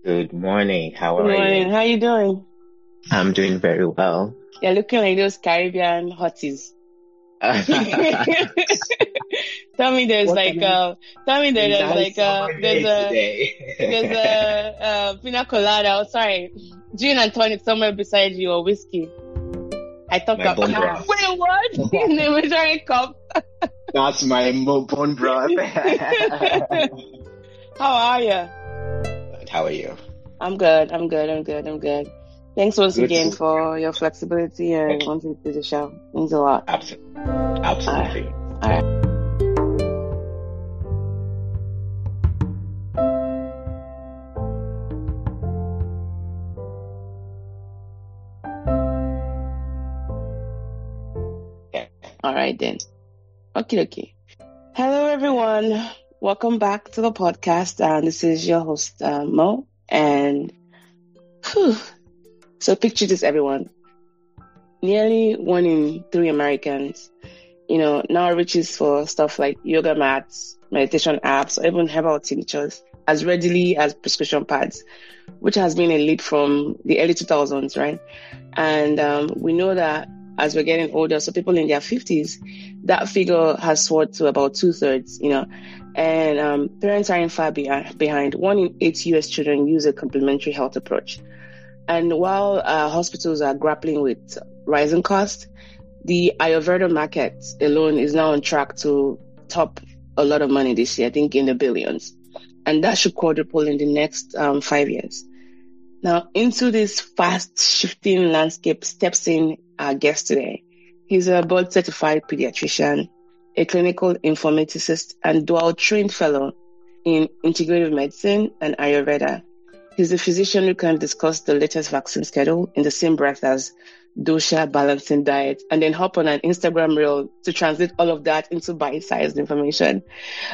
Good morning. How Good are morning. you? How you doing? I'm doing very well. You're looking like those Caribbean hotties. Tell me there's What like can tell me that a there's nice like summer there's day a there's today? a pina colada, oh sorry, gin and tonic somewhere beside you or whiskey. I thought My bone broth. wait, what? In the measuring cup. That's my bone broth. How are you? How are you? I'm good. I'm good. Thanks once Good again to for your flexibility and wanting to do the show. Means a lot. absolutely, All right. absolutely. All right. Yeah. All right then. Okay. Hello, everyone. Welcome back to the podcast. This is your host, Mo. And whew, so picture this, everyone. Nearly 1 in 3 Americans, now reaches for stuff like yoga mats, meditation apps, or even herbal tinctures as readily as prescription pads, which has been a leap from the early 2000s, right? And we know that as we're getting older, so people in their 50s, that figure has soared to about 2/3, and parents aren't far behind. 1 in 8 US children use a complementary health approach. And while hospitals are grappling with rising costs, the Ayurveda market alone is now on track to top a lot of money this year, I think in the billions. And that should quadruple in the next 5 years. Now, into this fast-shifting landscape steps in our guest today. He's a board-certified pediatrician, a clinical informaticist, and dual-trained fellow in integrative medicine and Ayurveda. He's a physician who can discuss the latest vaccine schedule in the same breath as dosha balancing diet, and then hop on an Instagram reel to translate all of that into bite-sized information.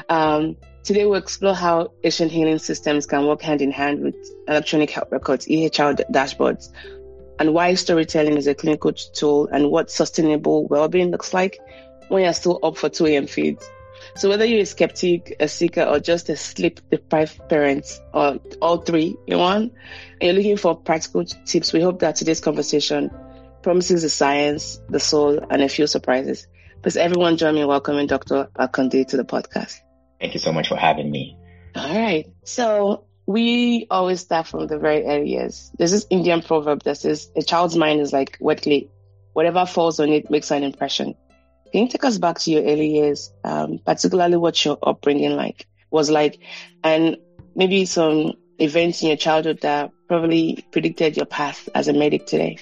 Today we'll explore how Asian healing systems can work hand in hand with electronic health records, EHR dashboards, and why storytelling is a clinical tool and what sustainable well-being looks like when you're still up for 2 a.m. feeds. So whether you're a skeptic, a seeker, or just a sleep-deprived parent, or all three in one, and you're looking for practical tips, we hope that today's conversation promises the science, the soul, and a few surprises. Please everyone join me in welcoming Dr. Akande to the podcast. Thank you so much for having me. All right. So we always start from the very early years. There's this Indian proverb that says a child's mind is like wet clay. Whatever falls on it makes an impression. Can you take us back to your early years, particularly what your upbringing was like, and maybe some events in your childhood that probably predicted your path as a medic today?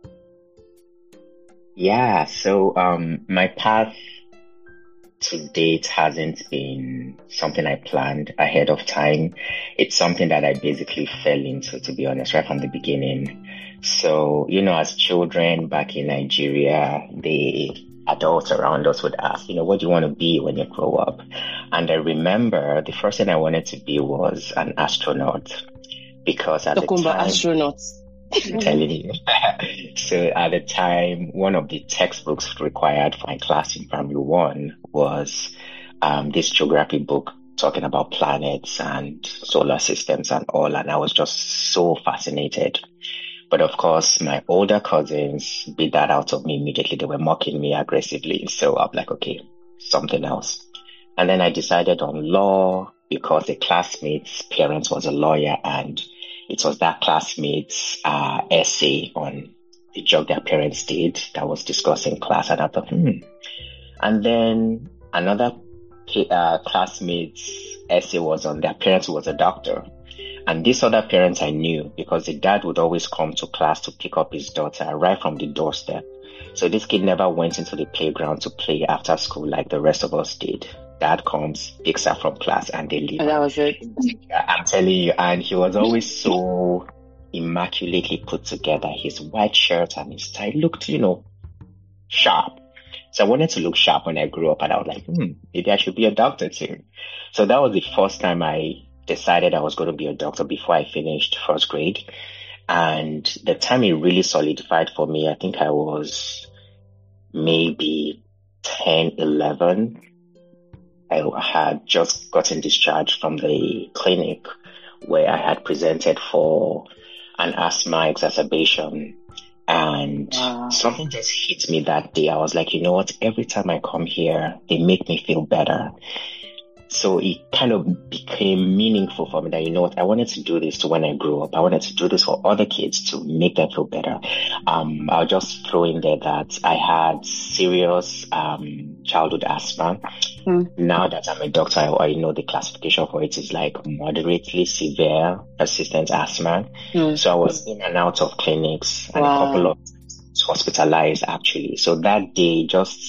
Yeah, so my path to date hasn't been something I planned ahead of time. It's something that I basically fell into, to be honest, right from the beginning. So, as children back in Nigeria, the adults around us would ask, what do you want to be when you grow up? And I remember the first thing I wanted to be was an astronaut because at the Talking about time, astronauts. I'm telling you. So at the time, one of the textbooks required for my class in primary one was this geography book talking about planets and solar systems and all. And I was just so fascinated. But of course, my older cousins beat that out of me immediately. They were mocking me aggressively. So I'm like, okay, something else. And then I decided on law because a classmate's parents was a lawyer, and it was that classmate's essay on the job their parents did that was discussed in class. And I thought, And then another classmate's essay was on their parents who was a doctor. And these other parents I knew because the dad would always come to class to pick up his daughter right from the doorstep. So this kid never went into the playground to play after school like the rest of us did. Dad comes, picks her from class, and they leave. And that was it. I'm telling you, and he was always so immaculately put together. His white shirt and his tie looked, sharp. So I wanted to look sharp when I grew up, and I was like, maybe I should be a doctor too. So that was the first time I decided I was going to be a doctor before I finished first grade. And the time it really solidified for me, I think I was maybe 10, 11. I had just gotten discharged from the clinic where I had presented for an asthma exacerbation. And something just hit me that day. I was like, you know what? Every time I come here, they make me feel better. So it kind of became meaningful for me that, you know what, I wanted to do this to when I grew up. I wanted to do this for other kids to make them feel better. I'll just throw in there that I had serious childhood asthma. Now that I'm a doctor, I know the classification for it is like moderately severe persistent asthma. So I was in and out of clinics and a couple of hospitalized actually. So that day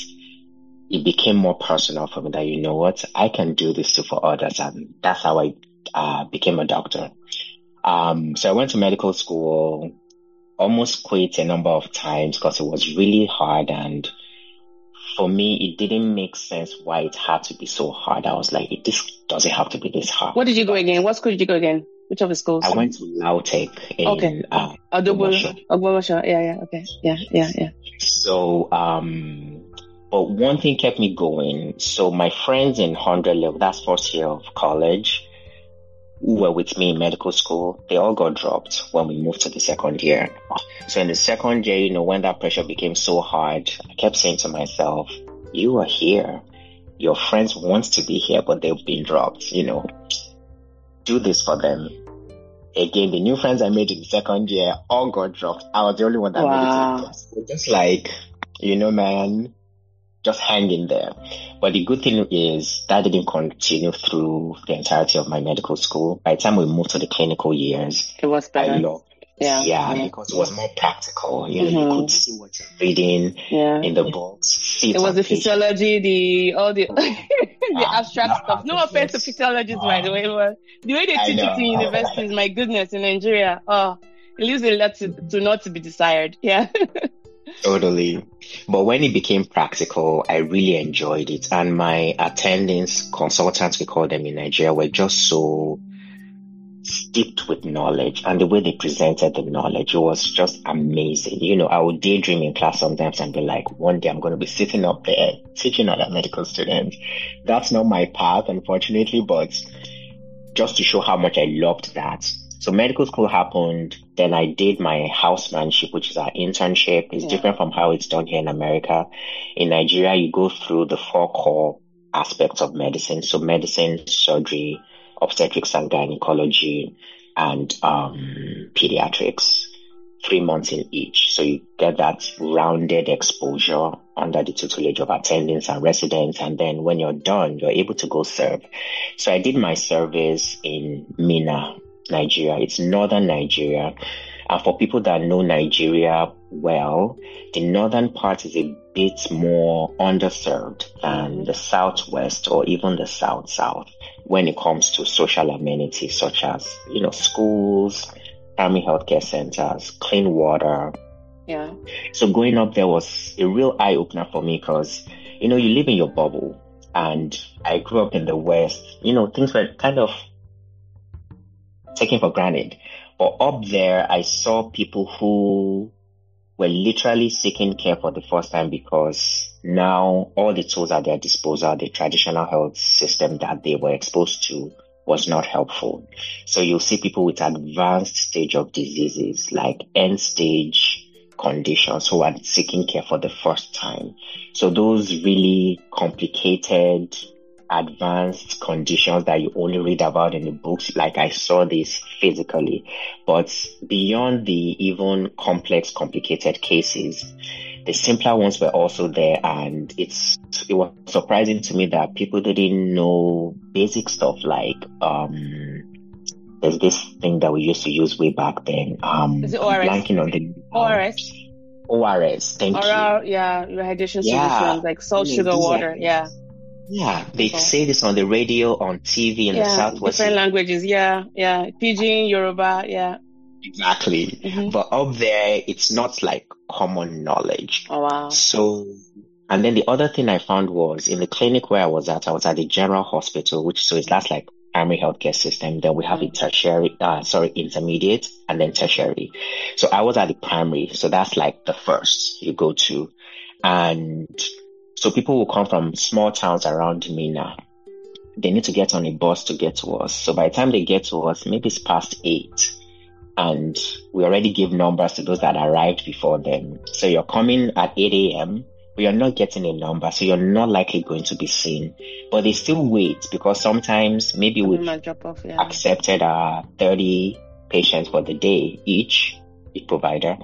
it became more personal for me that, you know what, I can do this too for others. And that's how I became a doctor. So I went to medical school, almost quit a number of times because it was really hard. And for me, it didn't make sense why it had to be so hard. I was like, this doesn't have to be this hard. What did you go again? What school did you go again? Which of the schools? I went to Lautech in Ogbomoso. Yeah. Okay. Yeah. So, but one thing kept me going. So my friends in 100 level, that's first year of college, who were with me in medical school, they all got dropped when we moved to the second year. So in the second year, you know, when that pressure became so hard, I kept saying to myself, you are here. Your friends want to be here, but they've been dropped, you know. Do this for them. Again, the new friends I made in the second year all got dropped. I was the only one that made it. So just like, you know, man, just hang in there. But the good thing is that didn't continue through the entirety of my medical school. By the time we moved to the clinical years, it was better. I loved it. Yeah, because it was more practical. You know, you could see what you're reading in the books. It was the physiology, the abstract stuff. No offense to physiologists, by the way. But the way they teach it in universities, my goodness, in Nigeria, it leaves a lot to not to be desired. Yeah. Totally. But when it became practical, I really enjoyed it. And my attendings, consultants, we call them in Nigeria, were just so steeped with knowledge. And the way they presented the knowledge, it was just amazing. You know, I would daydream in class sometimes and be like, one day I'm going to be sitting up there, teaching other medical students. That's not my path, unfortunately, but just to show how much I loved that. So medical school happened, then I did my housemanship, which is our internship. It's different from how it's done here in America. In Nigeria, you go through the 4 core aspects of medicine. So medicine, surgery, obstetrics and gynecology, and pediatrics. 3 months in each. So you get that rounded exposure under the tutelage of attendings and residents. And then when you're done, you're able to go serve. So I did my service in Minna, Nigeria. It's northern Nigeria. And for people that know Nigeria well, the northern part is a bit more underserved than the southwest or even the south when it comes to social amenities such as, you know, schools, primary healthcare centers, clean water. Yeah. So going up there was a real eye opener for me because, you know, you live in your bubble. And I grew up in the West. You know, things were kind of taken for granted. But up there, I saw people who were literally seeking care for the first time because now all the tools at their disposal, the traditional health system that they were exposed to was not helpful. So you'll see people with advanced stage of diseases like end stage conditions who are seeking care for the first time. So those really complicated, advanced conditions that you only read about in the books, like I saw this physically. But beyond the even complex, complicated cases, the simpler ones were also there, and it was surprising to me that people didn't know basic stuff like there's this thing that we used to use way back then. Is it ORS? Blanking on the ORS. ORS. Thank you. Yeah, rehydration solutions like salt, sugar, water. Yeah. Yeah, they say this on the radio, on TV in the Southwest. Different languages. Yeah. Pidgin, Yoruba. Yeah. Exactly. Mm-hmm. But up there, it's not like common knowledge. Oh, wow. So, and then the other thing I found was in the clinic where I was at the general hospital, that's like primary healthcare system. Then we have a tertiary, intermediate and then tertiary. So I was at the primary. So that's like the first you go to. And so people will come from small towns around Minna. they need to get on a bus to get to us. So by the time they get to us, maybe it's past 8. And we already give numbers to those that arrived before them. So you're coming at 8 a.m., but you're not getting a number, so you're not likely going to be seen. But they still wait, because sometimes maybe we've accepted 30 patients for the day each provider,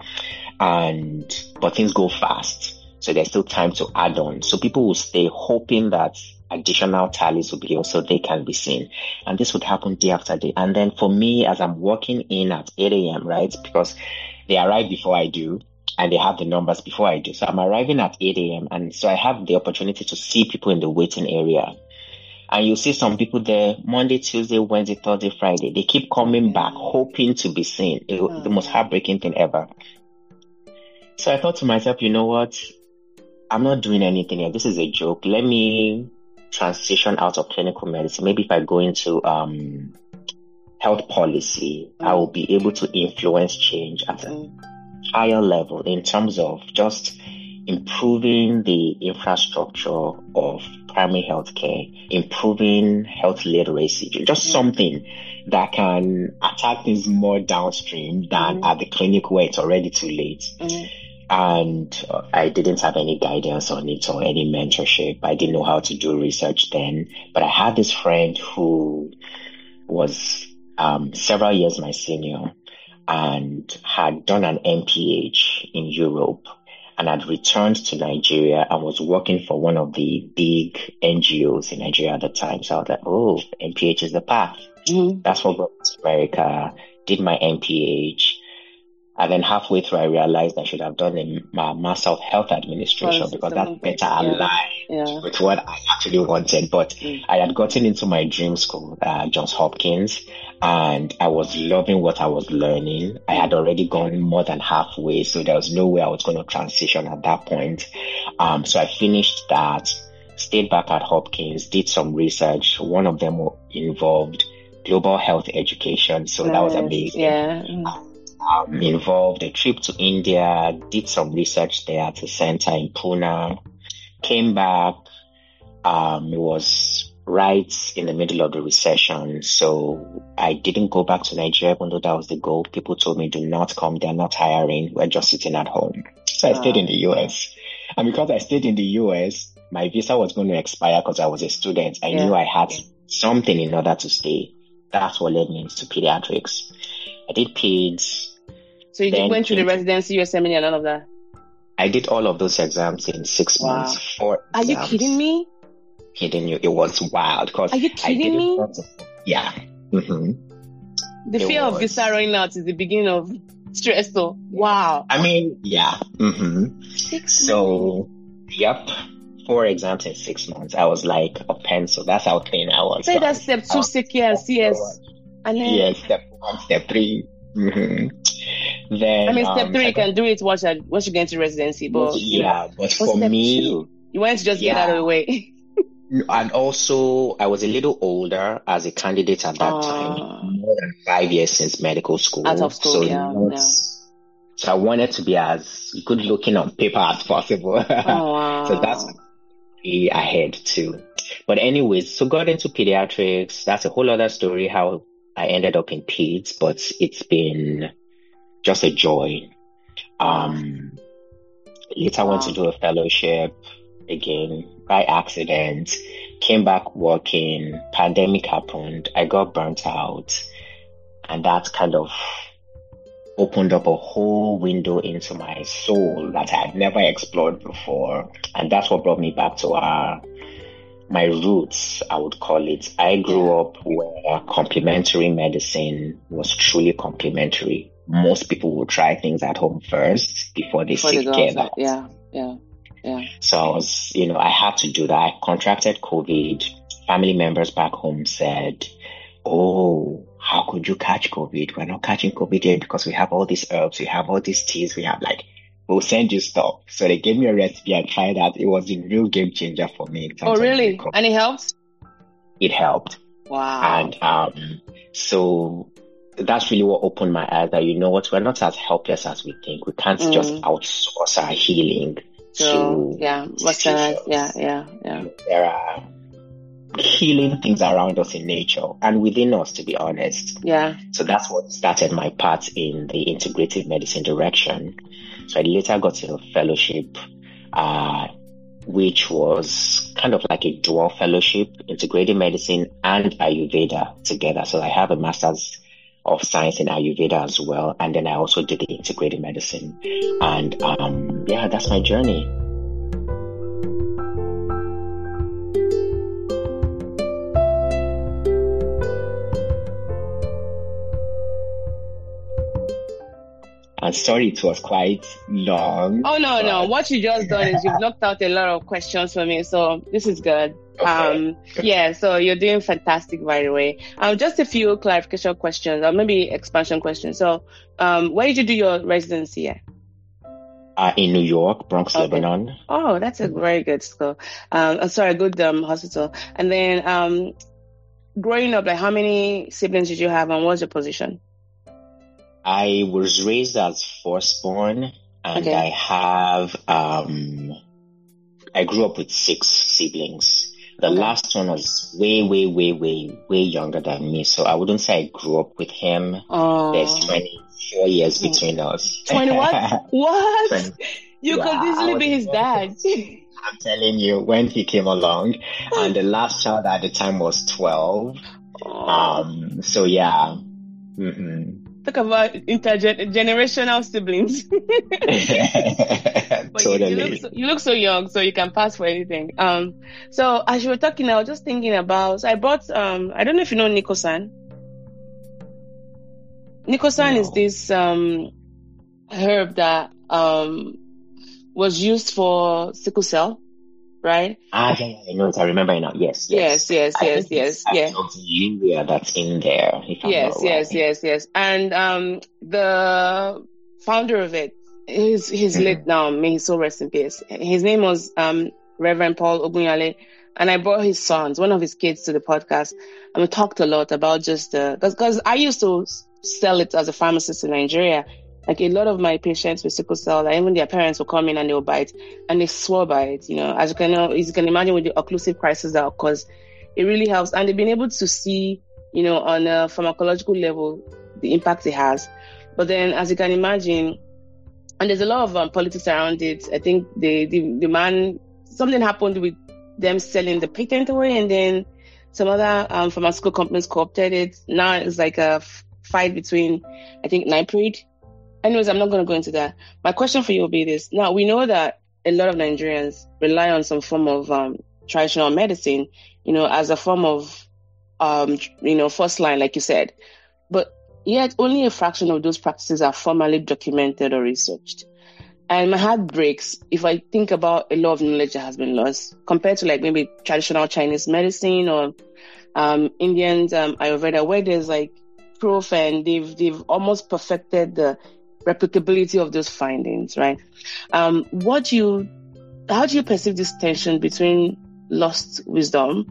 but things go fast. So there's still time to add on. So people will stay hoping that additional tallies will be here so they can be seen. And this would happen day after day. And then for me, as I'm walking in at 8 a.m., right, because they arrive before I do, and they have the numbers before I do. So I'm arriving at 8 a.m. And so I have the opportunity to see people in the waiting area. And you see some people there Monday, Tuesday, Wednesday, Thursday, Friday. They keep coming back, hoping to be seen. The most heartbreaking thing ever. So I thought to myself, you know what? I'm not doing anything here. This is a joke. Let me transition out of clinical medicine. Maybe if I go into health policy, I will be able to influence change at a higher level in terms of just improving the infrastructure of primary health care, improving health literacy, just something that can attack things more downstream than at the clinic where it's already too late. And I didn't have any guidance on it or any mentorship. I didn't know how to do research then. But I had this friend who was several years my senior and had done an MPH in Europe and had returned to Nigeria and was working for one of the big NGOs in Nigeria at the time. So I was like, oh, MPH is the path. That's what brought me to America, did my MPH. And then halfway through, I realized I should have done a Master of Health Administration because that's better aligned with what I actually wanted. But I had gotten into my dream school, Johns Hopkins, and I was loving what I was learning. I had already gone more than halfway, so there was no way I was going to transition at that point. So I finished that, stayed back at Hopkins, did some research. One of them involved global health education, so that was amazing. Involved a trip to India, did some research there at the center in Pune, came back. It was right in the middle of the recession, so I didn't go back to Nigeria, even though that was the goal. People told me, do not come, they're not hiring, we're just sitting at home. So I stayed in the US. And because I stayed in the US, my visa was going to expire because I was a student. I knew I had something in order to stay. That's what led me into pediatrics. I did peds. So you went through the residency, USMLE and all of that? I did all of those exams in 6 months. 4 exams. Are you kidding me? Kidding you. It was wild. Because Are you kidding me? Yeah. The fear of visa running out is the beginning of stress though. Wow. I mean, yeah. 6 months. Yep. 4 exams in 6 months. I was like a pencil. That's how clean I was. Say that step 2 CK and CS. And then... Yeah, step 1, step 3. Then step 3 you can do it once you get into residency, but but for me, 2, you want to just get out of the way. And also, I was a little older as a candidate at that time, more than 5 years since medical school. Out of school, So I wanted to be as good looking on paper as possible. So that's ahead too. But anyways, so got into pediatrics. That's a whole other story how I ended up in peds, but it's been just a joy. Later I went to do a fellowship again by accident, came back working, pandemic happened, I got burnt out, and that kind of opened up a whole window into my soul that I had never explored before. And that's what brought me back to my roots, I would call it. I grew up where complementary medicine was truly complementary. Most people will try things at home first before they seek care. So I was, I had to do that. I contracted COVID. Family members back home said, oh, how could you catch COVID? We're not catching COVID yet because we have all these herbs, we have all these teas, we'll send you stuff. So they gave me a recipe. I tried that. It was a real game changer for me. Oh, really? And it helped? It helped. Wow. And so that's really what opened my eyes that, we're not as helpless as we think. We can't just outsource our healing to Westerners. healing things around us in nature and within us, to be honest. Yeah. So that's what started my path in the integrative medicine direction. So I later got a fellowship, which was kind of like a dual fellowship, integrative medicine and Ayurveda together. So I have a master's of science in Ayurveda as well. And then I also did the integrative medicine. And yeah, that's my journey. I'm sorry, it was quite long. Oh, no. What you just done is you've knocked out a lot of questions for me. So this is good. Okay. Yeah, so you're doing fantastic, by the way. Just a few clarification questions or maybe expansion questions. So where did you do your residency at? In New York, Bronx, Lebanon. Oh, that's a very good school. A good hospital. And then growing up, like how many siblings did you have and what was your position? I was raised as firstborn, and I have, I grew up with 6 siblings. The last one was way younger than me. So I wouldn't say I grew up with him. Oh. There's 24 years between us. 20 what? What? 20. You could easily be his dad. I'm telling you, when he came along, and the last child at the time was 12. So yeah. Mm-hmm. Talk about intergenerational siblings. Totally. You look so young, so you can pass for anything. So as you were talking, I was just thinking about. So I brought. I don't know if you know Nicosan. Nicosan is this herb that was used for sickle cell, right? Yeah, I know it. I remember it now. Yes. Yeah. Urea that's in there. Yes. And the founder of it, he's late now. May he so rest in peace. His name was Reverend Paul Ogunyale, and I brought his sons, one of his kids, to the podcast, and we talked a lot about just because I used to sell it as a pharmacist in Nigeria. Like a lot of my patients with sickle cell, like even their parents will come in and they'll buy it, and they swore by it. You know, as you can imagine with the occlusive crisis that occurs, it really helps, and they've been able to see, you know, on a pharmacological level, the impact it has. But then, as you can imagine, and there's a lot of politics around it. I think the man, something happened with them selling the patent away, and then some other pharmaceutical companies co-opted it. Now it's like a fight between, I think, NIPRID. Anyways, I'm not going to go into that. My question for you will be this. Now, we know that a lot of Nigerians rely on some form of traditional medicine, you know, as a form of, first line, like you said. But yet only a fraction of those practices are formally documented or researched. And my heart breaks if I think about a lot of knowledge that has been lost compared to like maybe traditional Chinese medicine or Indians, Ayurveda, where there's like proof and they've almost perfected the replicability of those findings, right? How do you perceive this tension between lost wisdom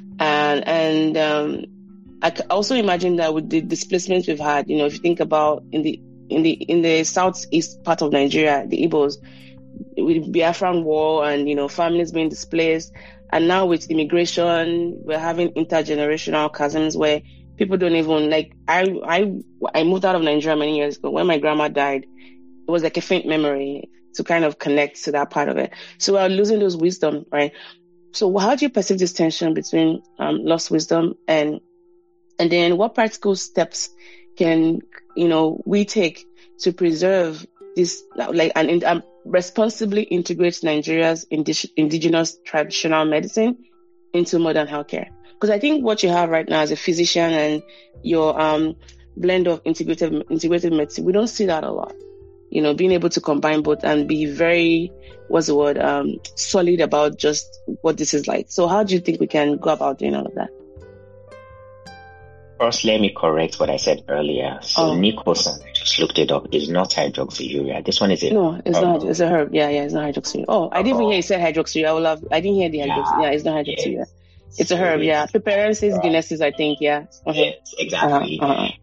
and I can also imagine that with the displacement we've had, you know, if you think about in the southeast part of Nigeria, the Igbos, with Biafran war and, you know, families being displaced, and now with immigration, we're having intergenerational chasms where people don't even like. I moved out of Nigeria many years ago. When my grandma died, it was like a faint memory to kind of connect to that part of it. So we're losing those wisdom, right? So how do you perceive this tension between lost wisdom and then what practical steps can, you know, we take to preserve this, like, and responsibly integrate Nigeria's indigenous traditional medicine into modern healthcare? Because I think what you have right now as a physician and your blend of integrated medicine, we don't see that a lot. You know, being able to combine both and be very, solid about just what this is like. So how do you think we can go about doing all of that? First, let me correct what I said earlier. So Nicosan, I just looked it up, is not hydroxyurea. This one is it? No, it's not. It's a herb. Yeah, it's not hydroxyurea. Oh, I didn't even hear you said hydroxyurea. I didn't hear the hydroxyurea. Yeah, it's not hydroxyurea. Yes. It's a herb, yeah. Piperensis guinescis, I think, yeah. Yes, exactly.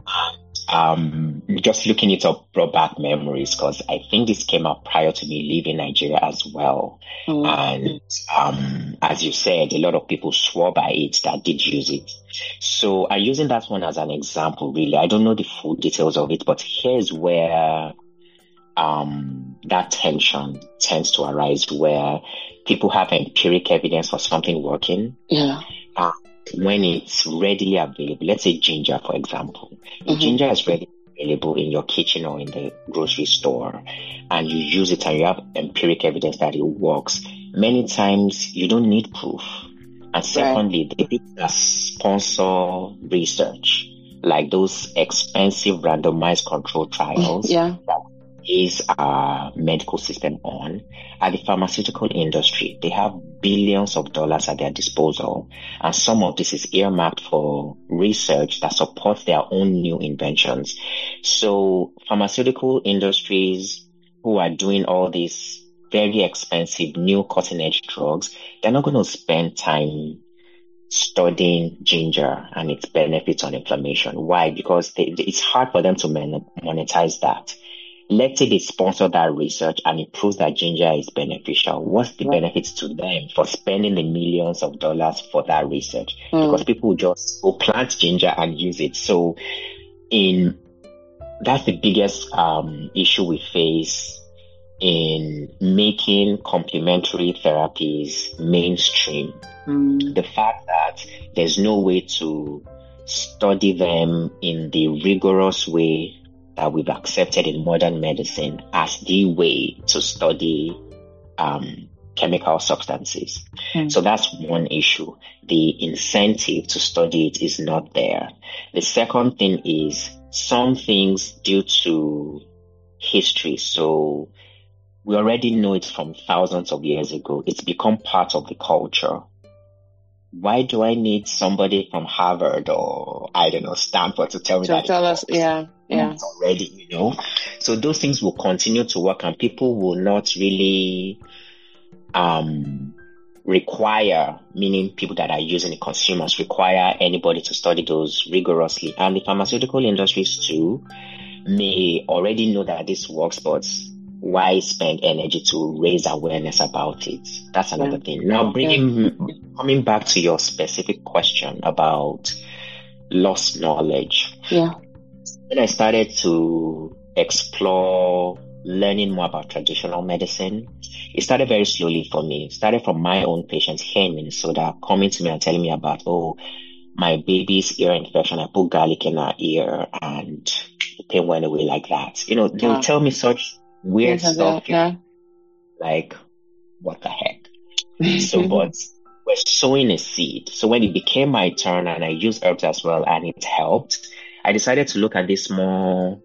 Just looking it up brought back memories because I think this came out prior to me leaving Nigeria as well. And as you said, a lot of people swore by it that did use it. So I'm using that one as an example, really. I don't know the full details of it, but here's where that tension tends to arise, where people have empiric evidence for something working. Yeah. When it's readily available, let's say ginger, for example. If ginger is readily available in your kitchen or in the grocery store, and you use it and you have empiric evidence that it works, many times you don't need proof. And secondly, they need to sponsor research, like those expensive randomized control trials that is our medical system on. At the pharmaceutical industry, they have billions of dollars at their disposal, and some of this is earmarked for research that supports their own new inventions. So pharmaceutical industries who are doing all these very expensive new cutting edge drugs, they're not going to spend time studying ginger and its benefits on inflammation. Why? Because it's hard for them to monetize that. Let's say they sponsor that research and it proves that ginger is beneficial. What's the benefits to them for spending the millions of dollars for that research? Because people just go plant ginger and use it. So that's the biggest issue we face in making complementary therapies mainstream. The fact that there's no way to study them in the rigorous way that we've accepted in modern medicine as the way to study chemical substances. So that's one issue. The incentive to study it is not there. The second thing is some things due to history. So we already know it from thousands of years ago. It's become part of the culture. Why do I need somebody from Harvard or, I don't know, Stanford to tell me that? Tell us, It's already, So those things will continue to work, and people will not really require, meaning people that are using the consumers, require anybody to study those rigorously. And the pharmaceutical industries too may already know that this works, but why spend energy to raise awareness about it? That's another thing. Now, coming back to your specific question about lost knowledge. When I started to explore learning more about traditional medicine, it started very slowly for me. It started from my own patients here in Minnesota coming to me and telling me about, my baby's ear infection. I put garlic in her ear and the pain went away like that. They'll tell me such weird stuff. Like, what the heck? So, but we're sowing a seed. So when it became my turn and I used herbs as well and it helped, I decided to look at this more,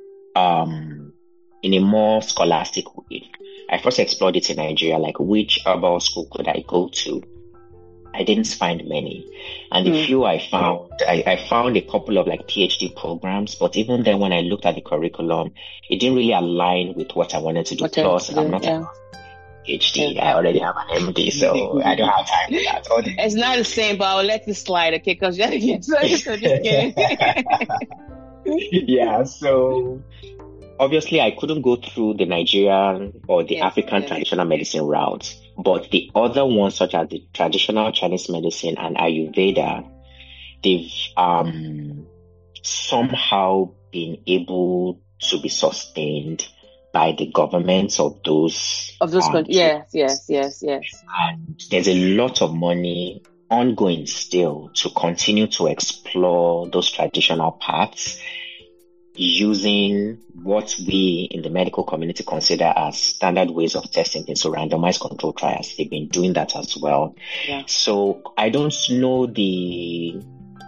in a more scholastic way. I first explored it in Nigeria, like which herbal school could I go to? I didn't find many. And the few I found, I found a couple of like PhD programs, but even then when I looked at the curriculum, it didn't really align with what I wanted to do. Plus, I'm not a PhD. I already have an MD, so I don't have time for that. It's not the same, but I'll let you slide, okay? Because you're just kidding. So obviously I couldn't go through the Nigerian or the African traditional medicine route, but the other ones, such as the traditional Chinese medicine and Ayurveda, they've somehow been able to be sustained by the governments of those countries. Yes. And there's a lot of money ongoing still to continue to explore those traditional paths using what we in the medical community consider as standard ways of testing things. So randomized control trials, they've been doing that as well. So I don't know the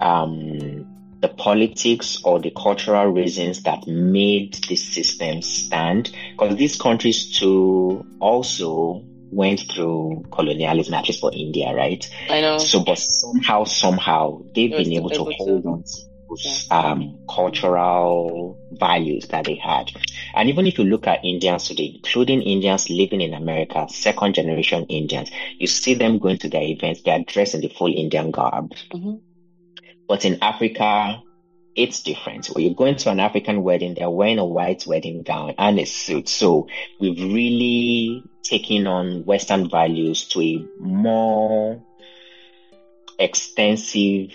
politics or the cultural reasons that made this system stand, because these countries too also went through colonialism, at least for India, right? I know. So, but somehow they've been able to hold on to those cultural values that they had. And even if you look at Indians today, including Indians living in America, second generation Indians, you see them going to their events, they are dressed in the full Indian garb. But in Africa, it's different. When you go into an African wedding, they're wearing a white wedding gown and a suit. So we've really taken on Western values to a more extensive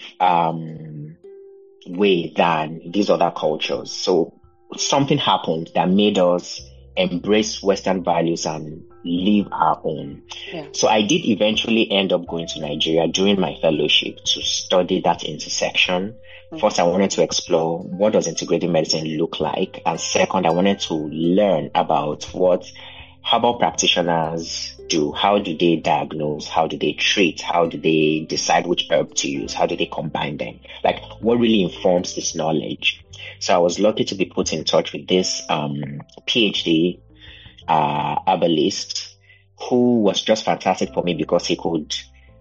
way than these other cultures. So something happened that made us embrace Western values and live our own. Yeah. So I did eventually end up going to Nigeria during my fellowship to study that intersection. First, I wanted to explore what does integrative medicine look like, and second, I wanted to learn about what herbal practitioners do. How do they diagnose? How do they treat? How do they decide which herb to use? How do they combine them? Like, what really informs this knowledge? So I was lucky to be put in touch with this PhD herbalist who was just fantastic for me because he could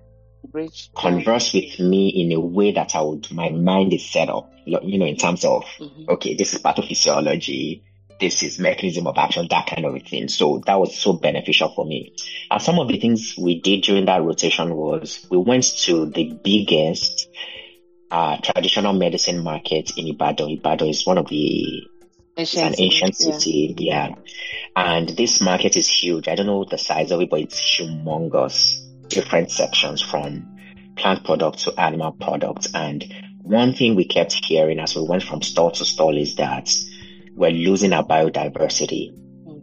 converse with me in a way that my mind is set up, in terms of, okay, this is pathophysiology, this is mechanism of action, that kind of a thing. So that was so beneficial for me. And some of the things we did during that rotation was we went to the biggest traditional medicine market in Ibadan. Ibadan is one of the it's an ancient city, yeah. And this market is huge. I don't know the size of it, but it's humongous. Different sections from plant products to animal products. And one thing we kept hearing as we went from stall to stall is that we're losing our biodiversity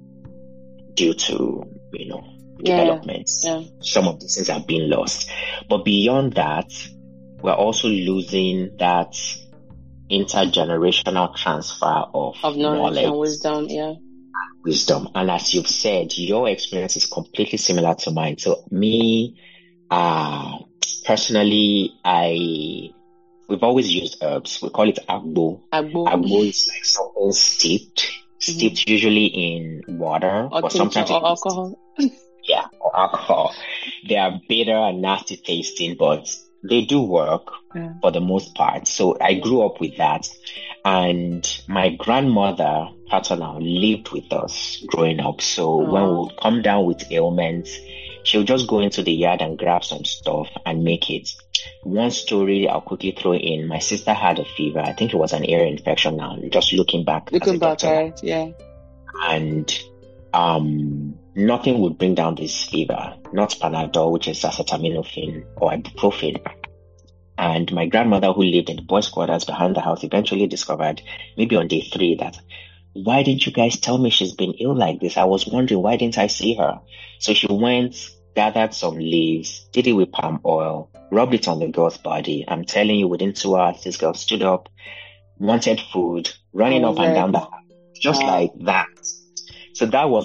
due to, developments. Yeah. Some of these things are being lost. But beyond that, we're also losing that intergenerational transfer of knowledge and wisdom, wisdom. And as you've said, your experience is completely similar to mine. So me, personally, we've always used herbs. We call it agbo. Agbo is like something steeped usually in water, or sometimes or alcohol. Yeah, or alcohol. They are bitter and nasty tasting, but they do work for the most part. So I grew up with that. And my grandmother, paternal, lived with us growing up. So when we would come down with ailments, she'll just go into the yard and grab some stuff and make it. One story I'll quickly throw in. My sister had a fever. I think it was an ear infection now, just looking back. Right? Yeah. And nothing would bring down this fever. Not Panadol, which is acetaminophen, or ibuprofen. And my grandmother, who lived in the boys' quarters behind the house, eventually discovered, maybe on day 3, that, why didn't you guys tell me she's been ill like this? I was wondering, why didn't I see her? So she went, gathered some leaves, did it with palm oil, rubbed it on the girl's body. I'm telling you, within 2 hours, this girl stood up, wanted food, running up and down the house, just like that. So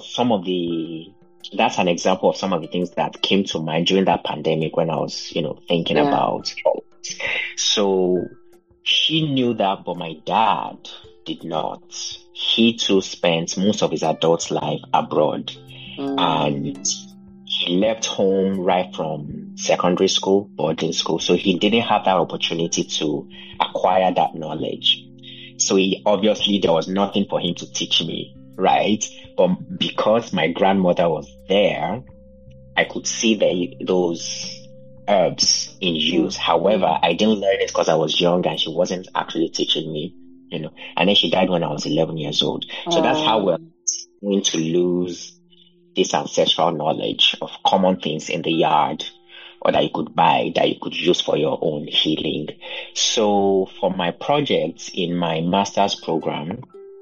that's an example of some of the things that came to mind during that pandemic when I was, thinking about it. So she knew that, but my dad did not. He too spent most of his adult life abroad. And he left home right from secondary school, boarding school. So he didn't have that opportunity to acquire that knowledge. So there was nothing for him to teach me, right? But because my grandmother was there, I could see those herbs in use. However, I didn't learn it because I was young and she wasn't actually teaching me, And then she died when I was 11 years old. So that's how we're going to lose this ancestral knowledge of common things in the yard, or that you could buy, that you could use for your own healing. So for my project in my master's program,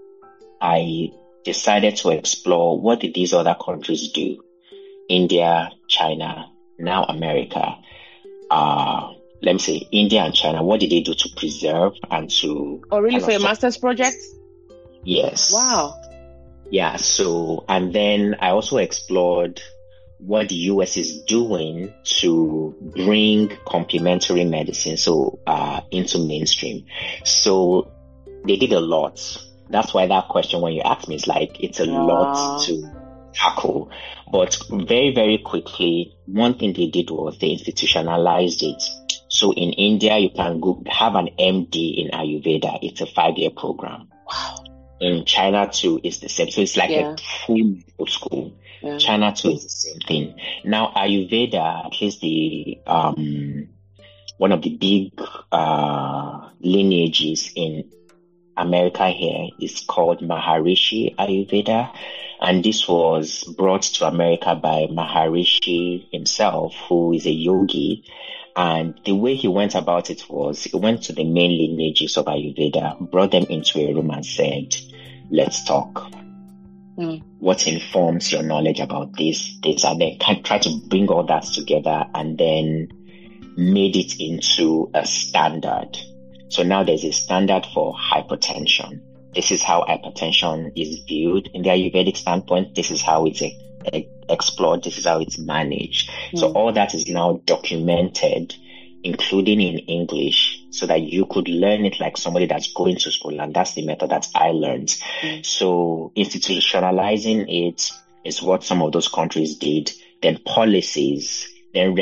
I decided to explore, what did these other countries do? India, China, now America. Let me say India and China. What did they do to preserve and to... Oh, really? For your master's project? Yes. Wow. Yeah. So, and then I also explored what the US is doing to bring complementary medicine into mainstream. So they did a lot. That's why that question, when you ask me, is like, it's a lot to tackle. But very, very quickly, one thing they did was they institutionalized it. So in India, you can have an MD in Ayurveda. It's a 5-year program. Wow. In China too, it's the same. So it's like a full medical school. Yeah. China too is the same thing. Now Ayurveda, at least the one of the big lineages in America here is called Maharishi Ayurveda. And this was brought to America by Maharishi himself, who is a yogi. And the way he went about it was he went to the main lineages of Ayurveda, brought them into a room and said, let's talk. What informs your knowledge about this, and then try to bring all that together and then made it into a standard. So now there's a standard for hypertension. This is how hypertension is viewed in the Ayurvedic standpoint. This is how it's explored. This is how it's managed. So all that is now documented, including in English, so that you could learn it like somebody that's going to school. And that's the method that I learned. So institutionalizing it is what some of those countries did. Then policies, then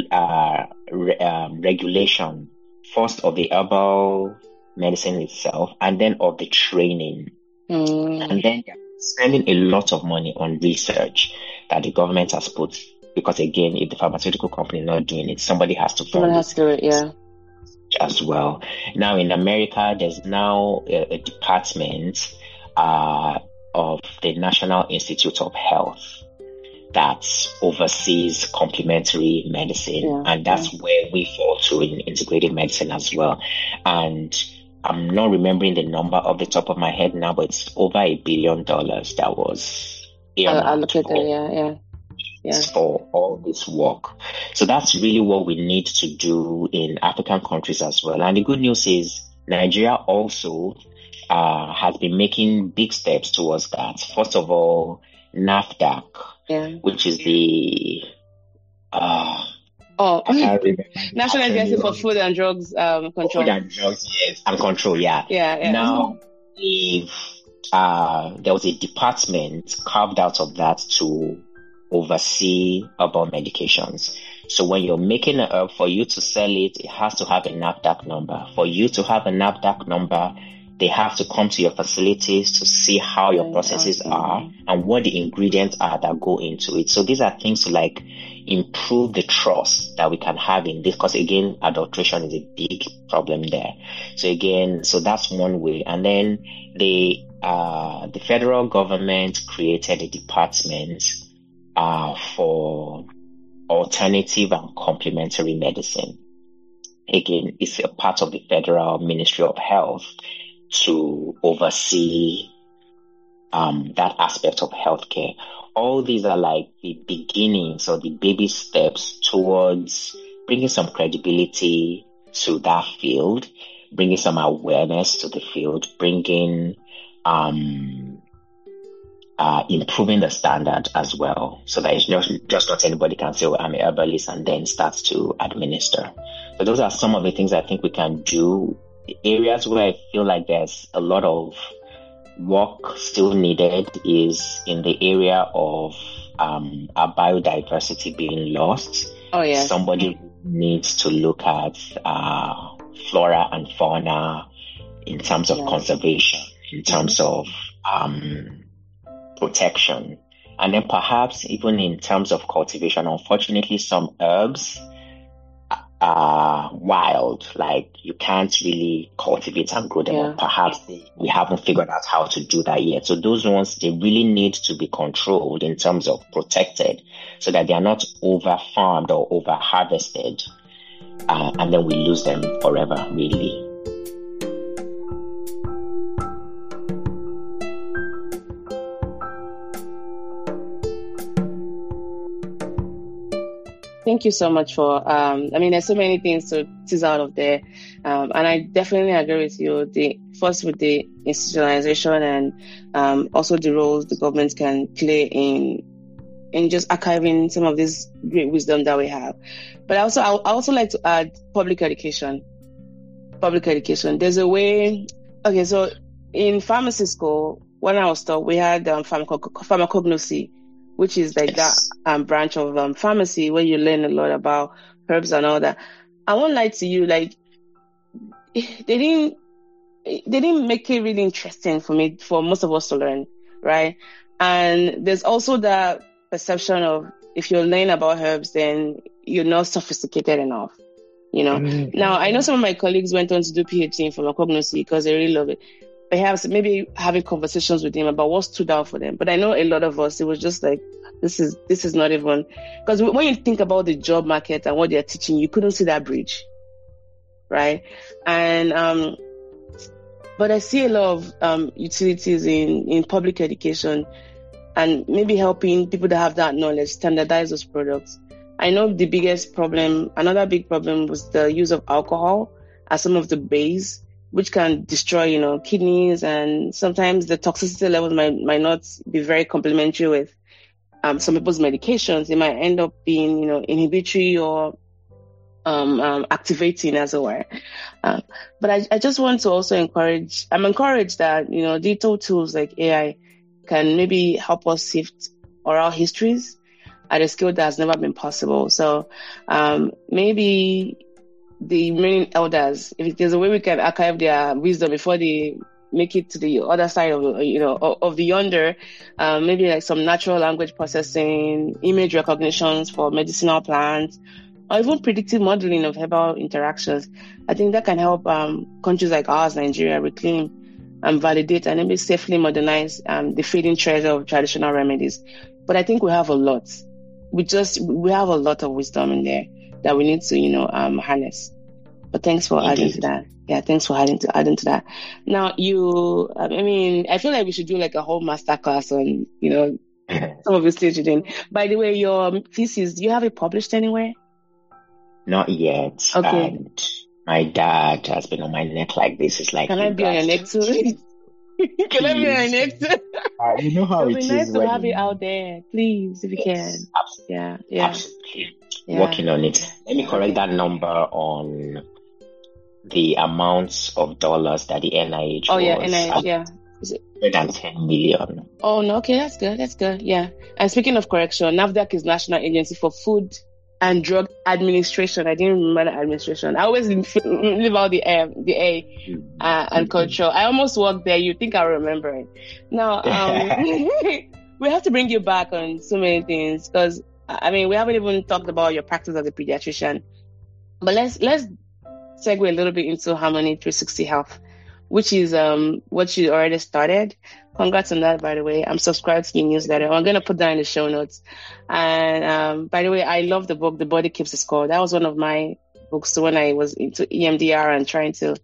regulation, first of the herbal medicine itself, and then of the training. And then spending a lot of money on research that the government has put, because again, if the pharmaceutical company is not doing it, somebody has to fund it. Do it, yeah. As well. Now in America, there's now a department of the National Institute of Health that oversees complementary medicine, and that's where we fall to in integrative medicine as well. And I'm not remembering the number off the top of my head now, but it's over $1 billion that was allocated for all this work. So that's really what we need to do in African countries as well. And the good news is Nigeria also has been making big steps towards that. First of all, NAFDAC, which is the National Agency for Food and Drugs Control. Food and Drugs, yes, and Control, yeah. Now, if there was a department carved out of that to oversee herbal medications. So when you're making an herb, for you to sell it, it has to have a NAFDAC number. For you to have a NAFDAC number, they have to come to your facilities to see how your processes are and what the ingredients are that go into it. So these are things to like improve the trust that we can have in this, because again, adulteration is a big problem there. So again, so that's one way. And then the federal government created a department for alternative and complementary medicine. Again, it's a part of the Federal Ministry of Health to oversee that aspect of healthcare. All these are like the beginnings or the baby steps towards bringing some credibility to that field, bringing some awareness to the field, bringing improving the standard as well, so that it's just not anybody can say, oh, I'm a herbalist, and then starts to administer. So those are some of the things I think we can do. The areas where I feel like there's a lot of work still needed is in the area of our biodiversity being lost. Somebody needs to look at flora and fauna in terms of conservation, in terms of protection, and then perhaps even in terms of cultivation. Unfortunately, some herbs are wild, like you can't really cultivate and grow them. Or perhaps we haven't figured out how to do that yet. So those ones, they really need to be controlled in terms of protected, so that they are not over farmed or over harvested, and then we lose them forever, really. Thank you so much for, there's so many things to tease out of there. And I definitely agree with you. First with the institutionalization and also the roles the government can play in just archiving some of this great wisdom that we have. But I also like to add public education. There's a way, so in pharmacy school, when I was taught, we had pharmacognosy, which is like that branch of pharmacy where you learn a lot about herbs and all that. I won't lie to you, like they didn't make it really interesting for most of us to learn, right? And there's also that perception of if you're learning about herbs, then you're not sophisticated enough. Now, I know some of my colleagues went on to do PhD in pharmacognosy because they really love it. Perhaps maybe having conversations with them about what stood out for them. But I know a lot of us, it was just like, this is not even, because when you think about the job market and what they're teaching, you couldn't see that bridge, right? And but I see a lot of utilities in public education and maybe helping people that have that knowledge standardize those products. I know another big problem was the use of alcohol as some of the base, which can destroy, kidneys, and sometimes the toxicity levels might not be very complementary with some people's medications. It might end up being, inhibitory or activating, as it were. But I just want to also I'm encouraged that, digital tools like AI can maybe help us sift oral histories at a scale that has never been possible. So maybe the remaining elders, if there's a way we can archive their wisdom before they make it to the other side of the yonder, maybe like some natural language processing, image recognitions for medicinal plants, or even predictive modeling of herbal interactions. I think that can help countries like ours, Nigeria, reclaim and validate and maybe safely modernize the fading treasure of traditional remedies. But I think we have a lot. We have a lot of wisdom in there that we need to, harness. But thanks for adding to that. Yeah, thanks for adding to that. Now, I feel like we should do like a whole masterclass on, some of your stage you're doing. By the way, your thesis, do you have it published anywhere? Not yet. Okay. And my dad has been on my neck like this. It's like, can I be on your neck too? Can I be on your neck too? You know how it is. It'd be nice to have it out there, please, if you can. Absolutely. Yeah. Absolutely. Yeah. Working on it. Let me correct that number on the amounts of dollars that the NIH was. Yeah, NIH, yeah. Is it 110 million? Oh, no, okay, that's good. Yeah. And speaking of correction, NAFDAC is National Agency for Food and Drug Administration. I didn't remember the administration. I always leave out the A and control. I almost worked there. You think I'll remember it. Now, we have to bring you back on so many things because, we haven't even talked about your practice as a pediatrician. But let's segue a little bit into Harmony 360 Health, which is what you already started. Congrats on that, by the way. I'm subscribed to your newsletter. I'm going to put that in the show notes. And by the way, I love the book, The Body Keeps the Score. That was one of my books when I was into EMDR and trying to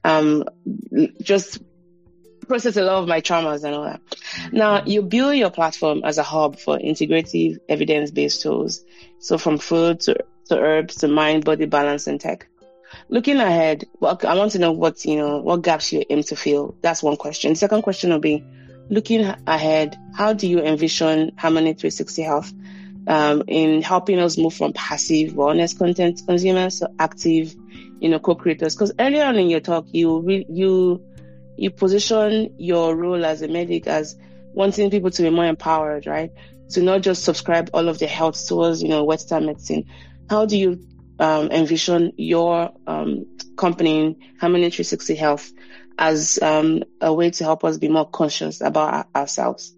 just process a lot of my traumas and all that. Now, you build your platform as a hub for integrative, evidence-based tools. So from food to herbs to mind, body balance, and tech. Looking ahead, I want to know what gaps you aim to fill. That's one question. The second question will be, looking ahead, how do you envision Harmony 360 Health in helping us move from passive wellness content consumers to active, co-creators? Because earlier on in your talk, you position your role as a medic as wanting people to be more empowered, right? To not just subscribe all of their health towards, Western medicine. How do you envision your company, Harmony 360 Health, as a way to help us be more conscious about ourselves?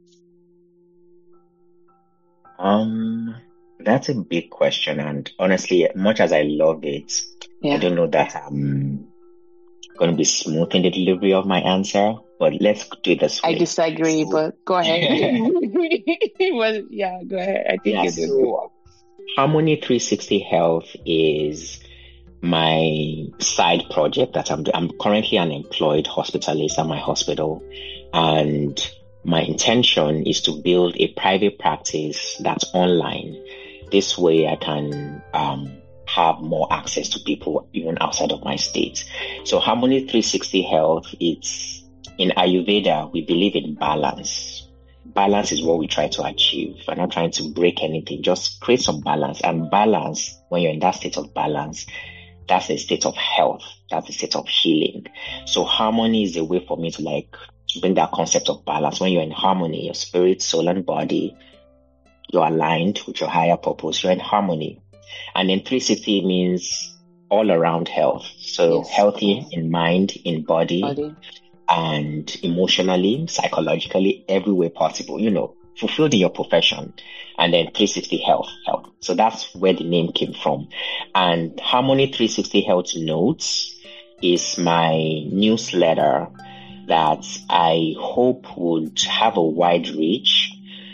That's a big question, and honestly, much as I love it, I don't know that I'm going to be smooth in the delivery of my answer. But let's do it this way. I disagree, but go ahead. Well, go ahead. I think you do. So Harmony 360 Health is my side project that I'm currently an employed hospitalist at my hospital, and my intention is to build a private practice that's online. This way I can have more access to people even outside of my state. So Harmony 360 Health, it's in Ayurveda, we believe in balance. Balance is what we try to achieve. We're not trying to break anything, just create some balance. And balance, when you're in that state of balance, that's a state of health. That's a state of healing. So harmony is a way for me to bring that concept of balance. When you're in harmony, your spirit, soul, and body, you're aligned with your higher purpose. You're in harmony. And then 360 means all around health. So healthy in mind, in body. And emotionally, psychologically, every way possible. fulfilled in your profession, and then 360 Health. So that's where the name came from. And Harmony 360 Health Notes is my newsletter that I hope would have a wide reach,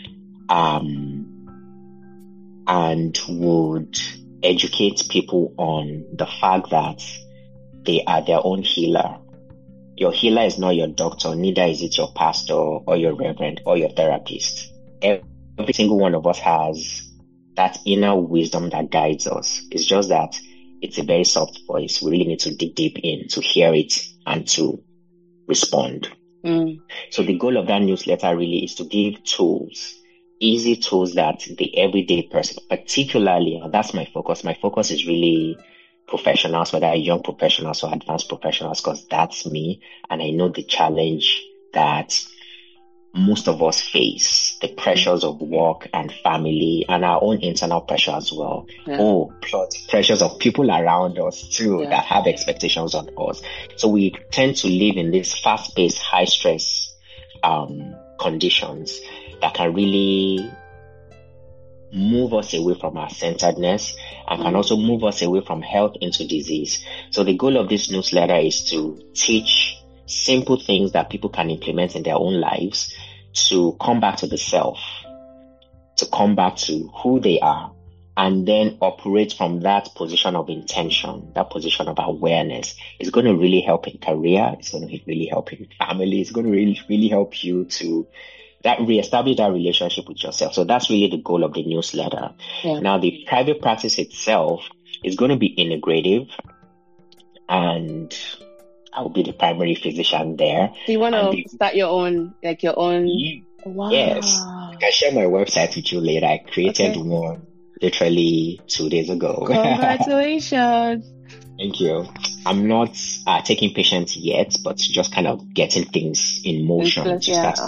and would educate people on the fact that they are their own healer. Your healer is not your doctor, neither is it your pastor or your reverend or your therapist. Every single one of us has that inner wisdom that guides us. It's just that it's a very soft voice. We really need to dig deep in to hear it and to respond. So the goal of that newsletter really is to give tools, easy tools that the everyday person, particularly, and that's my focus. My focus is really professionals, whether young professionals or advanced professionals, because that's me. And I know the challenge that most of us face, the pressures of work and family and our own internal pressure as well. Plus pressures of people around us too that have expectations on us. So we tend to live in these fast-paced, high-stress conditions that can really move us away from our centeredness and can also move us away from health into disease. So the goal of this newsletter is to teach simple things that people can implement in their own lives to come back to the self, to come back to who they are, and then operate from that position of intention, that position of awareness. It's going to really help in career. It's going to really help in family. It's going to really help you to reestablish that relationship with yourself. So that's really the goal of the newsletter. Now, the private practice itself is going to be integrative, and I will be the primary physician there. So you want to start your own? Wow. Yes. I can share my website with you later. I created one literally 2 days ago. Congratulations. Thank you. I'm not taking patients yet, but just kind of getting things in motion.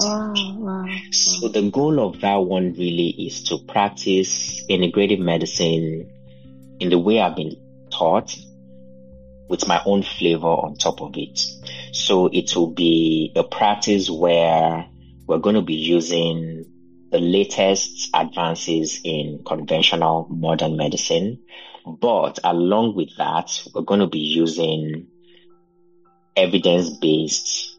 So the goal of that one really is to practice integrative medicine in the way I've been taught, with my own flavor on top of it. So it will be a practice where we're going to be using the latest advances in conventional modern medicine. But along with that, we're going to be using evidence-based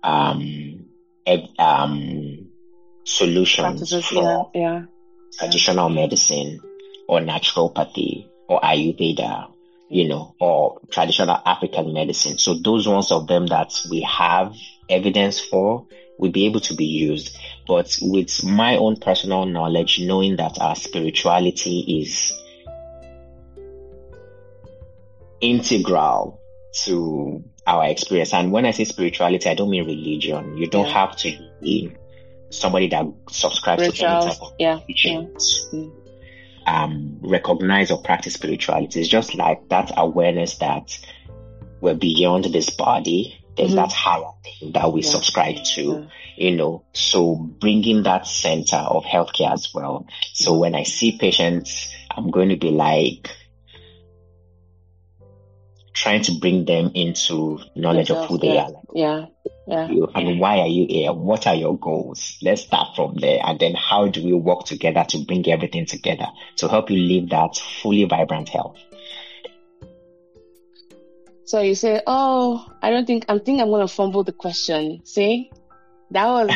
solutions for traditional medicine or naturopathy or Ayurveda, or traditional African medicine. So those ones of them that we have evidence for will be able to be used. But with my own personal knowledge, knowing that our spirituality is integral to our experience. And when I say spirituality, I don't mean religion. You don't have to be somebody that subscribes to any type of religion to recognize or practice spirituality. It's just like that awareness that we're beyond this body. There's that higher thing that we subscribe to, so bringing that center of healthcare as well. So when I see patients, I'm going to be like trying to bring them into knowledge of who they are. And why are you here? What are your goals? Let's start from there. And then how do we work together to bring everything together to help you live that fully vibrant health? So you say, I think I'm going to fumble the question. See? That was...